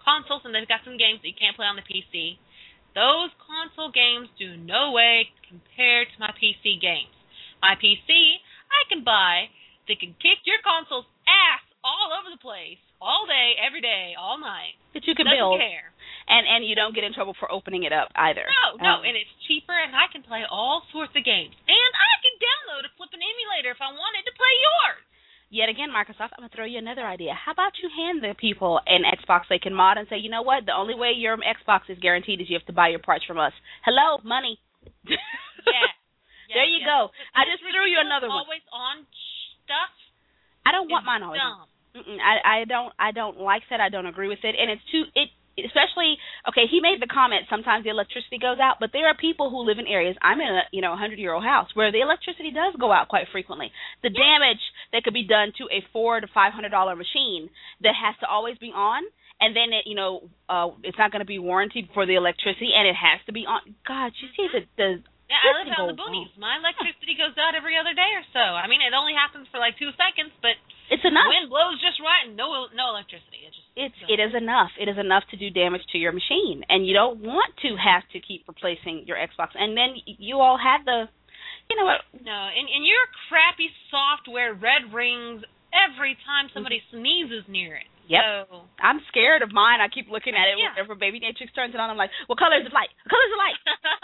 consoles, and they've got some games that you can't play on the PC. Those console games do no way compare to my PC games. My PC, I can buy that can kick your console's ass all over the place, all day, every day, all night.
That you can
Doesn't
build.
care.
And you don't get in trouble for opening it up either.
No, and it's cheaper, and I can play all sorts of games. And I can download a flipping emulator if I wanted to play yours.
Yet again, Microsoft, I'm going to throw you another idea. How about you hand the people an Xbox they can mod and say, you know what, the only way your Xbox is guaranteed is you have to buy your parts from us. Hello, money.
Yeah.
There you go. I just threw you another one.
Always on stuff.
I don't want mine always on. I don't like that. I don't agree with it. And it's too, especially, okay, he made the comment sometimes the electricity goes out, but there are people who live in areas, I'm in a 100-year-old house where the electricity does go out quite frequently. The damage that could be done to a $400 to $500 machine that has to always be on, and then it's not going to be warranted for the electricity, and it has to be on. God, you see the
yeah, I live out in the boonies. My electricity goes out every other day or so. I mean, it only happens for like 2 seconds, but
it's enough.
The wind blows just right and no electricity.
It is enough. It is enough to do damage to your machine, and you don't want to have to keep replacing your Xbox. And then you all have the, you know what?
No, and your crappy software red rings every time somebody sneezes near it.
Yep.
So,
I'm scared of mine. I keep looking at it whenever Baby Natrix turns it on. I'm like, what color is the light? What color is the light?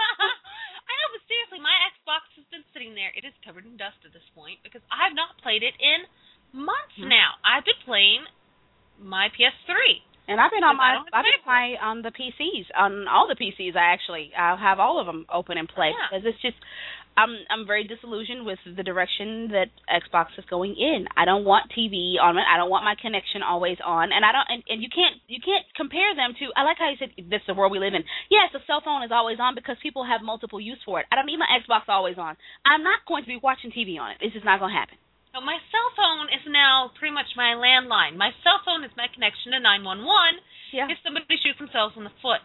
I know, but seriously, my Xbox has been sitting there. It is covered in dust at this point because I've not played it in months now. I've been playing my PS3.
And I've been on on the PCs, on all the PCs. I have all of them open and play because it's just I'm very disillusioned with the direction that Xbox is going in. I don't want TV on it. I don't want my connection always on, and I don't. And you can't compare them to. I like how you said this is the world we live in. Yes, the cell phone is always on because people have multiple use for it. I don't need my Xbox always on. I'm not going to be watching TV on it. It's just not going to happen.
So my cell phone is now pretty much my landline. My cell phone is my connection to 911 if somebody shoots themselves in the foot.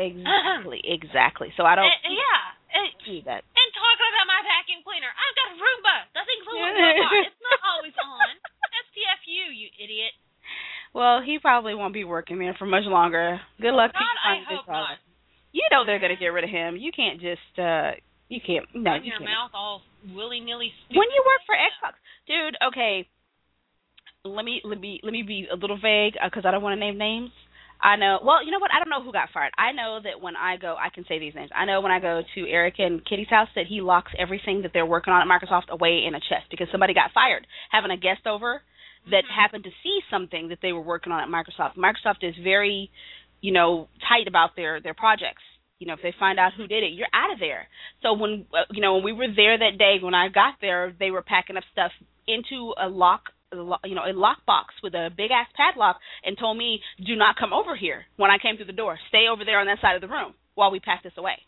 Exactly. So I don't need that.
And talking about my vacuum cleaner, I've got a Roomba. That thing's always on. It's not always on. STFU, you idiot.
Well, he probably won't be working there for much longer. Good luck.
God, I hope not.
You know they're going to get rid of him. You can't just, you can't. No, you can't.
Your mouth all willy-nilly stupid.
When you work for Xbox. Dude, okay, let me be a little vague because I don't want to name names. I know. Well, you know what? I don't know who got fired. I know that when I go, I can say these names. I know when I go to Eric and Kitty's house that he locks everything that they're working on at Microsoft away in a chest because somebody got fired having a guest over that happened to see something that they were working on at Microsoft. Microsoft is very, tight about their projects. If they find out who did it, you're out of there. So when when we were there that day, when I got there, they were packing up stuff into a lockbox with a big ass padlock, and told me, "Do not come over here." When I came through the door, stay over there on that side of the room while we pack this away.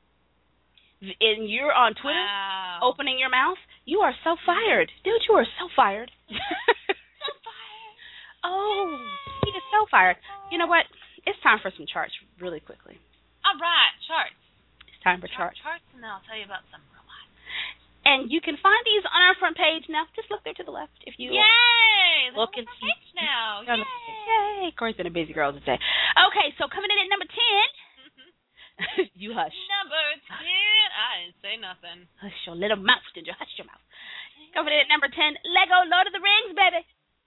And you're on Twitter, opening your mouth. You are so fired, dude. You are so fired.
So fired.
Oh, he is so fired. You know what? It's time for some charts, really quickly.
All right, charts.
It's time for charts.
Charts, and then I'll tell you about some robots.
And you can find these on our front page now. Just look there to the left if you
Yay!
Look and see.
Page now.
Yay! Corey's been a busy girl today. Okay, so coming in at number 10. You hush.
Number 10. I didn't say nothing.
Hush your little mouth, did you? Hush your mouth. Coming in at number 10, Lego Lord of the Rings, baby.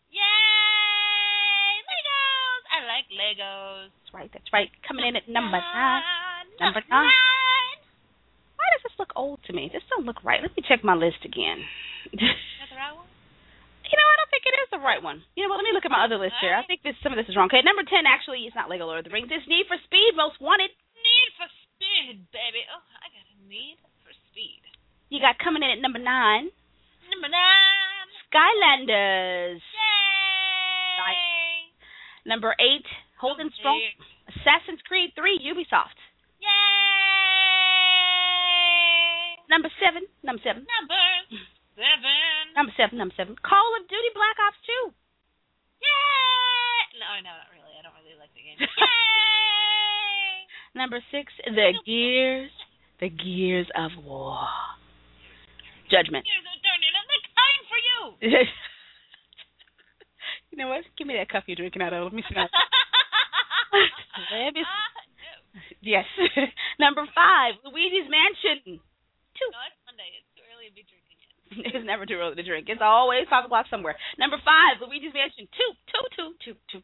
Yay! Legos! I like Legos.
That's right. Coming in at number 9. Number 9. Why does this look old to me? This don't look right. Let me check my list again.
Is that the right one?
I don't think it is the right one. You know what? Let me look at my other list here. I think some of this is wrong. Okay, number 10, actually, it's not Lego Lord of the Rings. It's Need for Speed, Most Wanted.
Need for Speed, baby. Oh, I got a Need for Speed.
You got coming in at number 9.
Number 9.
Skylanders.
Yay!
Number 8, Holding Strong. Assassin's Creed 3, Ubisoft.
Yay!
Number 7.
Number 7.
Number 7. Call of Duty Black Ops 2.
Yay! No, not really. I don't really like the game. Yay!
Number 6, The Gears of War. Judgment.
Gears of Turning. I'm time for you.
You know what? Give me that cup you're drinking out of. Let me see that. Celeb is
No.
yes. Number 5, Luigi's Mansion. 2.
No, it's Monday. It's too early to be drinking yet.
It's never too early to drink. It's always 5 o'clock somewhere. Number 5, Luigi's Mansion 2.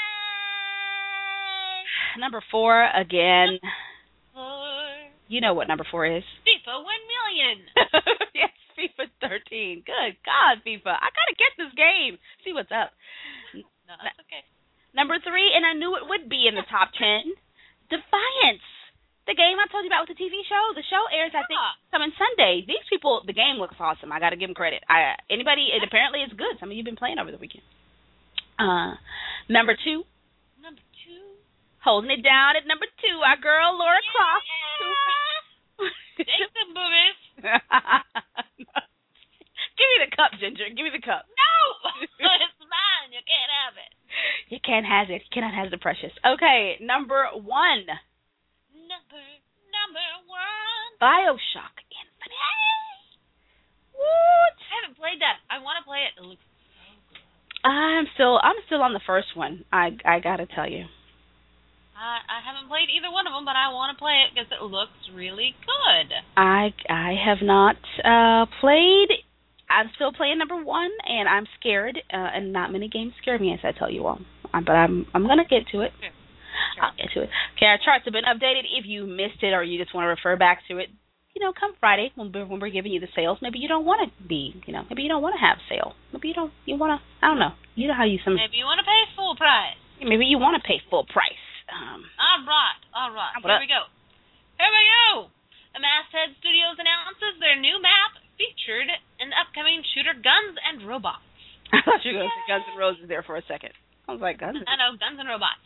Yay!
Number 4 again.
For
You know what number 4 is?
FIFA 1 million.
Yes, FIFA 13. Good God, FIFA. I gotta get this game. See what's up.
No, that's okay.
Number 3, and I knew it would be in the top 10. Defiance. The game I told you about with the TV show. The show airs, I think, coming Sunday. These people, the game looks awesome. I got to give them credit. It apparently is good. Some of you have been playing over the weekend. Number 2.
Number 2.
Holding it down at number 2, our girl Laura Croft.
Take the boobies.
Give me the cup, Ginger. Give me the cup.
No! It's mine. You can't have it.
You can't have it. You cannot have the precious. Okay, number 1.
Number 1.
BioShock Infinite. What?
I haven't played that. I want to play it. It looks so good.
I'm still on the first one. I gotta tell you.
I haven't played either one of them, but I want to play it because it looks really good.
I have not played. I'm still playing number 1, and I'm scared. And not many games scare me, as I tell you all. But I'm gonna get to it.
Sure.
I'll get to it. Okay, our charts have been updated. If you missed it or you just want to refer back to it, come Friday when we're giving you the sales. Maybe you don't want to maybe you don't want to have sale. Maybe you want to. I don't know. You know how you
Maybe you want to pay full price.
Maybe you want to pay full price.
All right. Here we go. Masthead Studios announces their new map featured in the upcoming shooter Guns and Robots.
I thought you were going to say Guns N' Roses there for a second. I was like, Guns.
I know, Guns and Robots.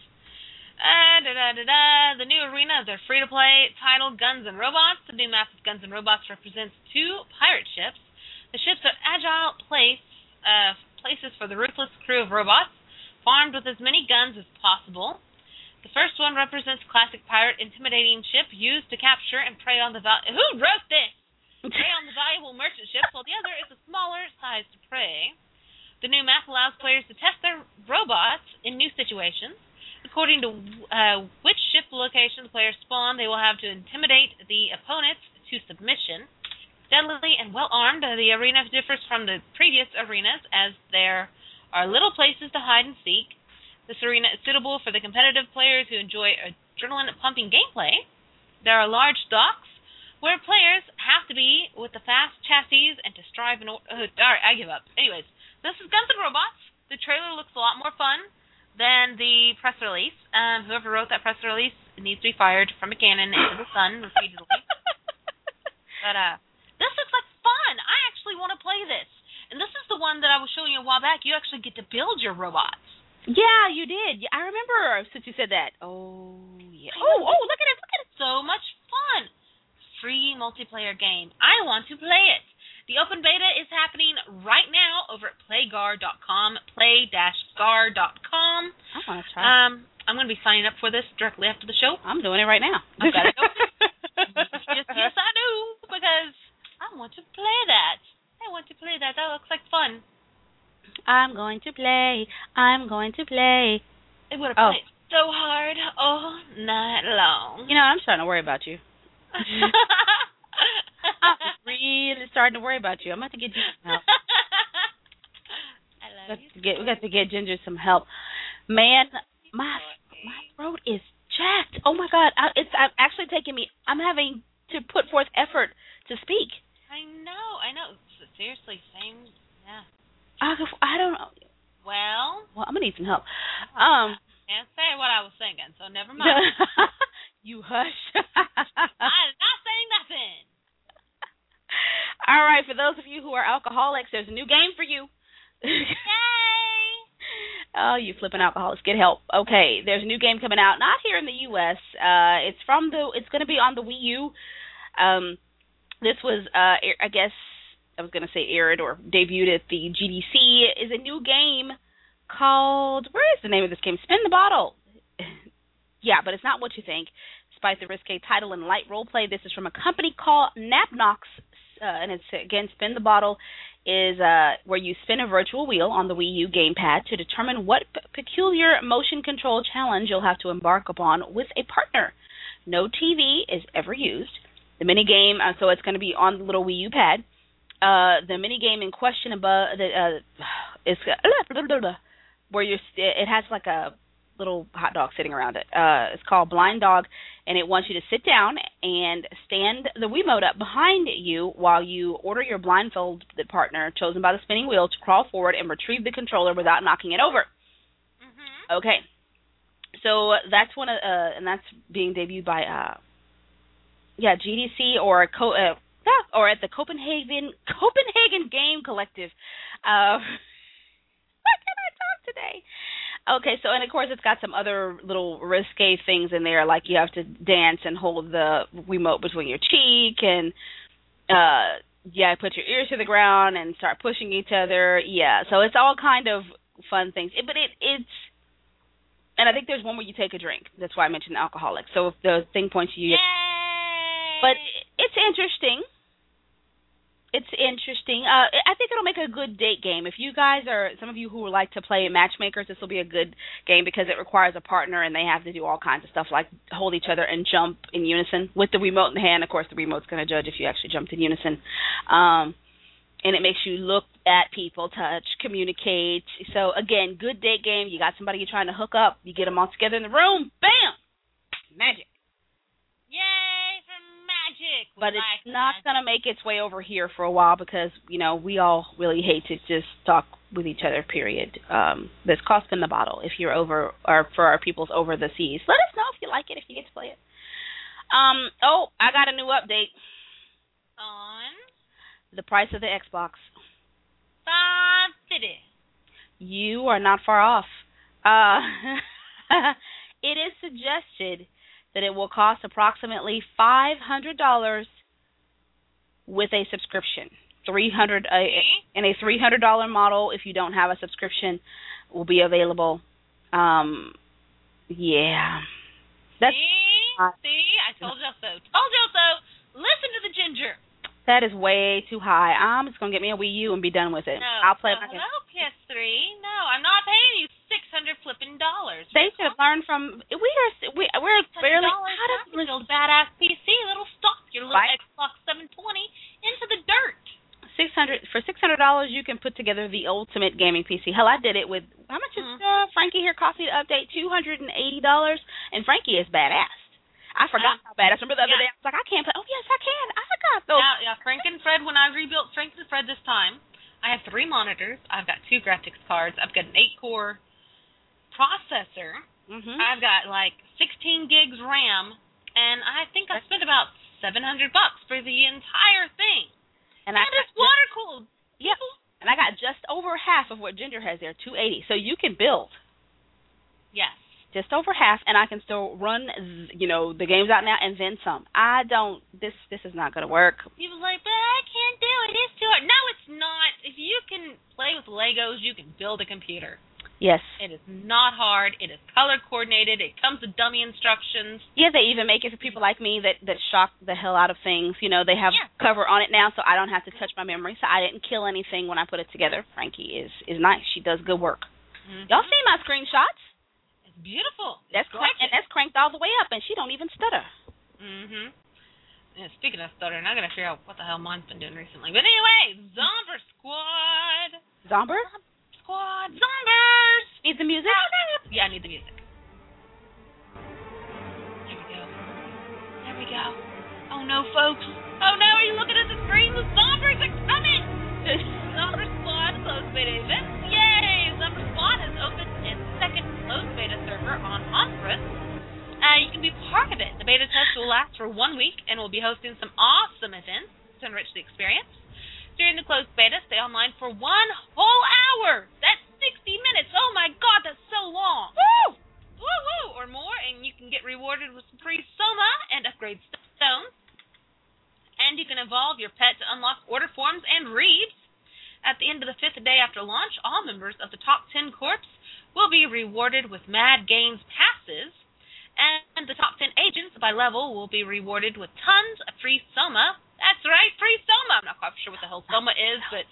The new arena is their free-to-play title, Guns and Robots. The new map of Guns and Robots represents 2 pirate ships. The ships are agile places for the ruthless crew of robots, armed with as many guns as possible. The first one represents classic pirate intimidating ship used to capture and prey on the who wrote this? Prey on the valuable merchant ships, while the other is a smaller sized prey. The new map allows players to test their robots in new situations. According to which ship location the players spawn, they will have to intimidate the opponents to submission. Deadly and well-armed, the arena differs from the previous arenas as there are little places to hide and seek. This arena is suitable for the competitive players who enjoy adrenaline-pumping gameplay. There are large docks where players have to be with the fast chassis and to strive in order... Alright, I give up. Anyways, this is Guns N' Robots. The trailer looks a lot more fun than the press release. Whoever wrote that press release needs to be fired from a cannon into the sun repeatedly. But this looks like fun. I actually want to play this. And this is the one that I was showing you a while back. You actually get to build your robots.
Yeah, you did. I remember since you said that. Oh, yeah.
Oh, look at it. So much fun. Free multiplayer game. I want to play it. The open beta is happening right now over at playgar.com, play-gar.com.
I want to try.
I'm going to be signing up for this directly after the show.
I'm doing it right now.
I've got it open. Yes, I do, because I want to play that. That looks like fun.
I'm going to play. I
would have played so hard all night long.
I'm starting to worry about you. I'm really starting to worry about you. I'm about to get you some help.
I love you.
We got to get Ginger some help. Man, my throat is jacked. Oh my God, it's actually taking me. I'm having to put forth effort to speak.
I know. Seriously, same. Yeah.
I don't know.
Well,
I'm gonna need some help.
Can't say what I was thinking, so never mind.
You hush.
I'm not saying nothing.
All right, for those of you who are alcoholics, there's a new game for you.
Yay!
Oh, you flipping alcoholics, get help. Okay, there's a new game coming out, not here in the U.S. It's going to be on the Wii U. This was, I guess, I was going to say aired or debuted at the GDC. Is a new game called, where is the name of this game? Spin the Bottle. Yeah, but it's not what you think. Despite the risque title and light role play, this is from a company called Napnox, and it's, again, Spin the Bottle. is where you spin a virtual wheel on the Wii U gamepad to determine what peculiar motion control challenge you'll have to embark upon with a partner. No TV is ever used. The mini game, so it's going to be on the little Wii U pad. The mini game in question above is where it has like a little hot dog sitting around it. It's called Blind Dog, and it wants you to sit down and stand the Wiimote up behind you while you order your blindfolded partner, chosen by the spinning wheel, to crawl forward and retrieve the controller without knocking it over.
Mm-hmm.
Okay, so that's one of, and that's being debuted by, GDC or at the Copenhagen Game Collective. Why can't I talk today? Okay, so, and of course it's got some other little risque things in there, like you have to dance and hold the Wiimote between your cheek, and put your ears to the ground and start pushing each other. Yeah, so it's all kind of fun things. But it's, and I think there's one where you take a drink. That's why I mentioned alcoholic. So if the thing points to you, but it's interesting. It's interesting. I think it'll make a good date game. If you guys are, some of you who would like to play matchmakers, this will be a good game because it requires a partner and they have to do all kinds of stuff like hold each other and jump in unison with the remote in the hand. Of course, the remote's going to judge if you actually jumped in unison. And it makes you look at people, touch, communicate. So, again, good date game. You got somebody you're trying to hook up. You get them all together in the room. Bam! Magic.
Yay for magic!
But it's not going to make its way over here for a while because, we all really hate to just talk with each other, period. There's cost in the bottle if you're over, or for our peoples over the seas. Let us know if you like it, if you get to play it. I got a new update.
On?
The price of the Xbox.
$5.50.
You are not far off. It is suggested that it will cost approximately $500 with a subscription. And a $300 model, if you don't have a subscription, will be available. Yeah. That's
See? I told you so. Listen to the ginger.
That is way too high. I'm just going to get me a Wii U and be done with it.
No.
I'll play it.
Hello, PS3. No, I'm not paying you $600 flipping dollars.
They should have learned from. We're barely.
How does build a badass PC? It'll stop your little Xbox 720 into the dirt.
For $600, you can put together the ultimate gaming PC. Hell, I did it with. How much is Frankie here cost me to update? $280, and Frankie is badass. I forgot how bad. I remember the other day I was like, I can't play. Oh, yes, I can. I forgot those.
Yeah, Frank and Fred, when I rebuilt Frank and Fred this time, I have 3 monitors. I've got 2 graphics cards. I've got an 8-core processor.
Mm-hmm.
I've got like 16 gigs RAM, and I think I spent about $700 for the entire thing. And it's water-cooled.
Yeah, and I got just over half of what Ginger has there, $280. So you can build.
Yes.
Just over half, and I can still run, the games out now and then some. This is not going to work.
People are like, but I can't do it. It's too hard. No, it's not. If you can play with Legos, you can build a computer.
Yes.
It is not hard. It is color-coordinated. It comes with dummy instructions.
Yeah, they even make it for people like me that shock the hell out of things. They have cover on it now, so I don't have to touch my memory. So I didn't kill anything when I put it together. Frankie is nice. She does good work. Mm-hmm. Y'all see my screenshots?
Beautiful.
That's cranked all the way up, and she don't even stutter.
Mm-hmm. And speaking of stuttering, I gotta figure out what the hell mine's been doing recently. But anyway, Zomber Squad.
Zomber
Squad. Zombers.
Need the music?
Yeah, I need the music. There we go. Oh no, folks. Oh no, are you looking at the screen? The Zombers are coming. Zomber Squad closed beta event. Yay! Zomber Squad has opened its second closed beta server on Honfrith. You can be part of it. The beta test will last for 1 week and will be hosting some awesome events to enrich the experience. During the closed beta, stay online for 1 whole hour. That's 60 minutes. Oh my god, that's so long. Woo! Woo-woo! Or more, and you can get rewarded with some free Soma and upgrade stones. And you can evolve your pet to unlock order forms and reads. At the end of the 5th day after launch, all members of the top 10 corps will be rewarded with Mad Games passes, and the top 10 agents by level will be rewarded with tons of free Soma. That's right, free Soma. I'm not quite sure what the hell Soma is, but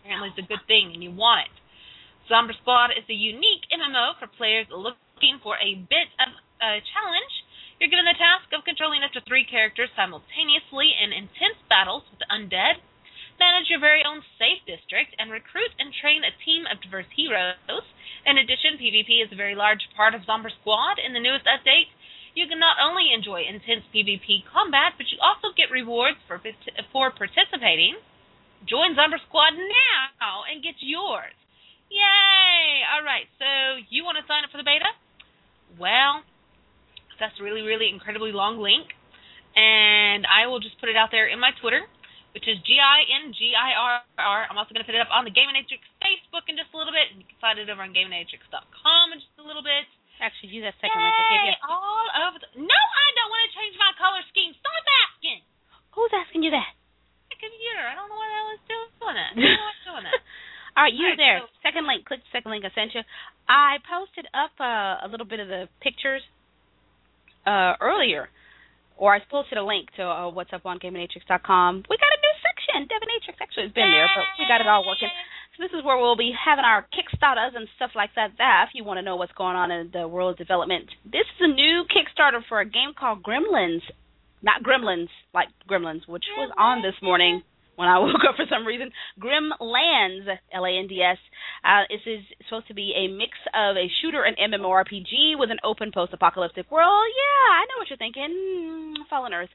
apparently it's a good thing and you want it. Zomber Squad is a unique MMO for players looking for a bit of a challenge. You're given the task of controlling up to 3 characters simultaneously in intense battles with the undead, manage your very own safe district, and recruit and train a team of diverse heroes. In addition, PvP is a very large part of Zomber Squad. In the newest update, you can not only enjoy intense PvP combat, but you also get rewards for participating. Join Zomber Squad now and get yours. Yay! All right, so you want to sign up for the beta? Well, that's a really, really incredibly long link, and I will just put it out there in my Twitter, which is GINGIRR. I'm also going to put it up on the Gaming Matrix Facebook in just a little bit, and you can find it over on GamingMatrix.com in just a little bit.
Actually, use that second link. Okay, yeah.
All over No, I don't want to change my color scheme. Stop asking.
Who's asking you that?
The computer. I don't know why the hell it's doing that. I don't know what's doing that.
All right, you there. So, second link. Click the second link I sent you. I posted up a little bit of the pictures earlier, or I posted a link to what's up on GamingMatrix.com. We got a new section. Devinatrix actually has been there, but we got it all working. So this is where we'll be having our Kickstarters and stuff like that. If you want to know what's going on in the world of development. This is a new Kickstarter for a game called Gremlins. Not Gremlins, like Gremlins, which was on this morning when I woke up for some reason. Grimlands, Lands. This is supposed to be a mix of a shooter and MMORPG with an open post-apocalyptic world. Yeah, I know what you're thinking. Fallen Earth.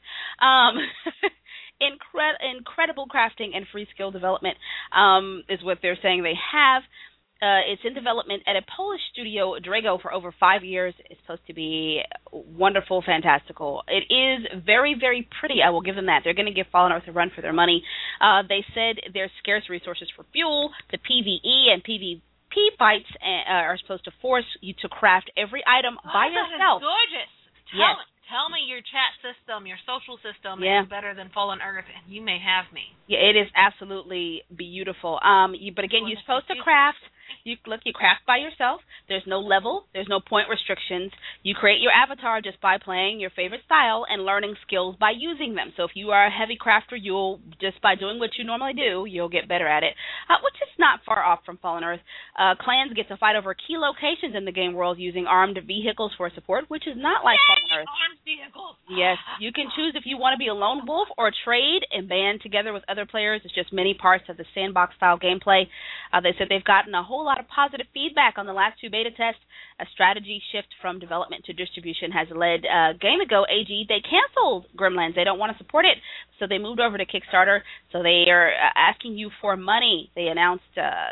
Incredible crafting and free skill development is what they're saying they have. It's in development at a Polish studio, Drago, for over 5 years. It's supposed to be wonderful, fantastical. It is very, very pretty. I will give them that. They're going to give Fallen Earth a run for their money. They said there's scarce resources for fuel. The PvE and PvP fights are supposed to force you to craft every item by yourself.
That is gorgeous. Tell me your chat system, your social system is better than Fallen Earth, and you may have me.
Yeah, it is absolutely beautiful. But again, you're supposed to craft. You craft by yourself. There's no level. There's no point restrictions. You create your avatar just by playing your favorite style and learning skills by using them. So if you are a heavy crafter, you'll, just by doing what you normally do, you'll get better at it, which is not far off from Fallen Earth. Clans get to fight over key locations in the game world using armed vehicles for support, which is not like Fallen Earth.
Armed vehicles.
Yes, you can choose if you want to be a lone wolf or trade and band together with other players. It's just many parts of the sandbox-style gameplay. They said they've gotten a whole lot of positive feedback on the last 2 beta tests. A strategy shift from development to distribution has led Game Ago AG. They canceled Gremlins. They don't want to support it, so they moved over to Kickstarter. So they are asking you for money. They've announced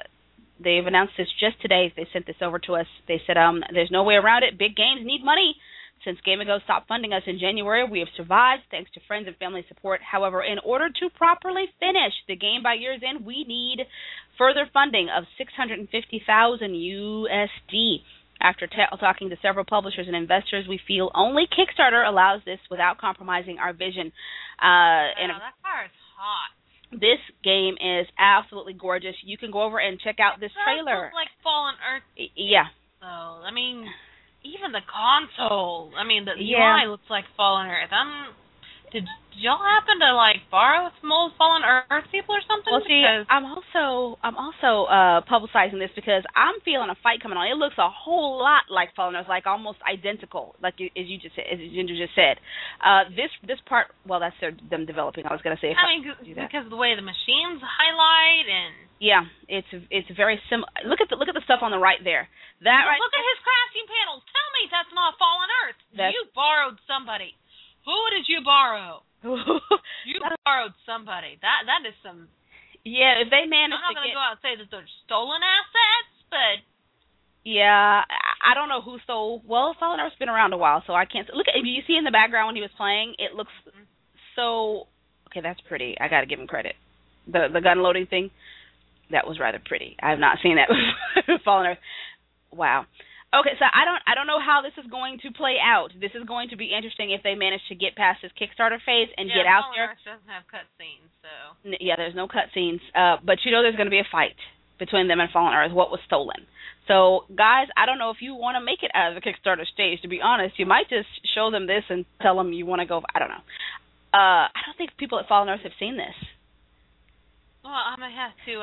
this just today. They sent this over to us. They said there's no way around it. Big games need money. Since Game Ago stopped funding us in January, we have survived thanks to friends and family support. However, in order to properly finish the game by year's end, we need further funding of $650,000 USD. After talking to several publishers and investors, we feel only Kickstarter allows this without compromising our vision.
And that car is hot.
This game is absolutely gorgeous. You can go over and check out this trailer.
Looks like Fallen Earth.
Yeah.
So, I mean, even the console. I mean, the UI looks like Fallen Earth. Did y'all happen to borrow some old Fallen Earth people or something?
Well, see, I'm also publicizing this because I'm feeling a fight coming on. It looks a whole lot like Fallen Earth, like almost identical, like as Ginger just said. This part, well, that's them developing. I was going to say.
Because of the way the machines highlight and.
Yeah, it's very similar. Look at the stuff on the right there.
Look at his crafting panels. Tell me that's not Fallen Earth. You borrowed somebody. Who did you borrow? You borrowed somebody. That is some.
Yeah, if they manage.
I'm not going to go out and say that they're stolen assets, but.
Yeah, I don't know who stole. Well, Fallen Earth's been around a while, so I can't. Look, if you see in the background when he was playing, it looks so. Okay, that's pretty. I got to give him credit. The gun loading thing, that was rather pretty. I have not seen that with Fallen Earth. Wow. Okay, so I don't know how this is going to play out. This is going to be interesting if they manage to get past this Kickstarter phase and get out there.
Fallen Earth doesn't have cutscenes, so.
Yeah, there's no cutscenes, but there's going to be a fight between them and Fallen Earth. What was stolen? So, guys, I don't know if you want to make it out of the Kickstarter stage. To be honest, you might just show them this and tell them you want to go. I don't know. I don't think people at Fallen Earth have seen this.
Well, I might have to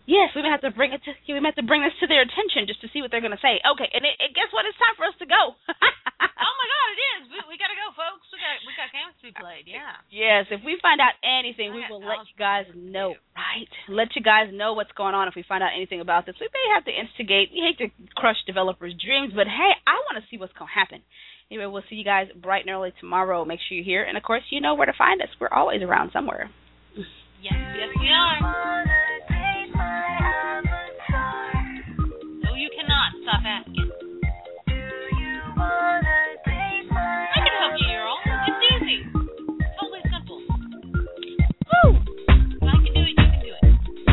Yes, we may have to bring this to their attention just to see what they're going to say. Okay, and guess what? It's time for us to go.
Oh my God, it is. We got to go, folks. We got games to be played. Yeah.
Yes, if we find out anything, we will let you guys know. Right, let you guys know what's going on if we find out anything about this. We may have to instigate. We hate to crush developers' dreams, but hey, I want to see what's going to happen. Anyway, we'll see you guys bright and early tomorrow. Make sure you're here, and of course, you know where to find us. We're always around somewhere.
Yes, we are. No, you cannot. Stop asking. I can help you, Earl. It's easy. It's totally simple.
Woo!
If I can do it, you can do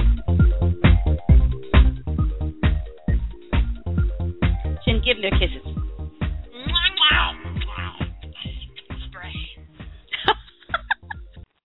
it.
Jen, give them their kisses.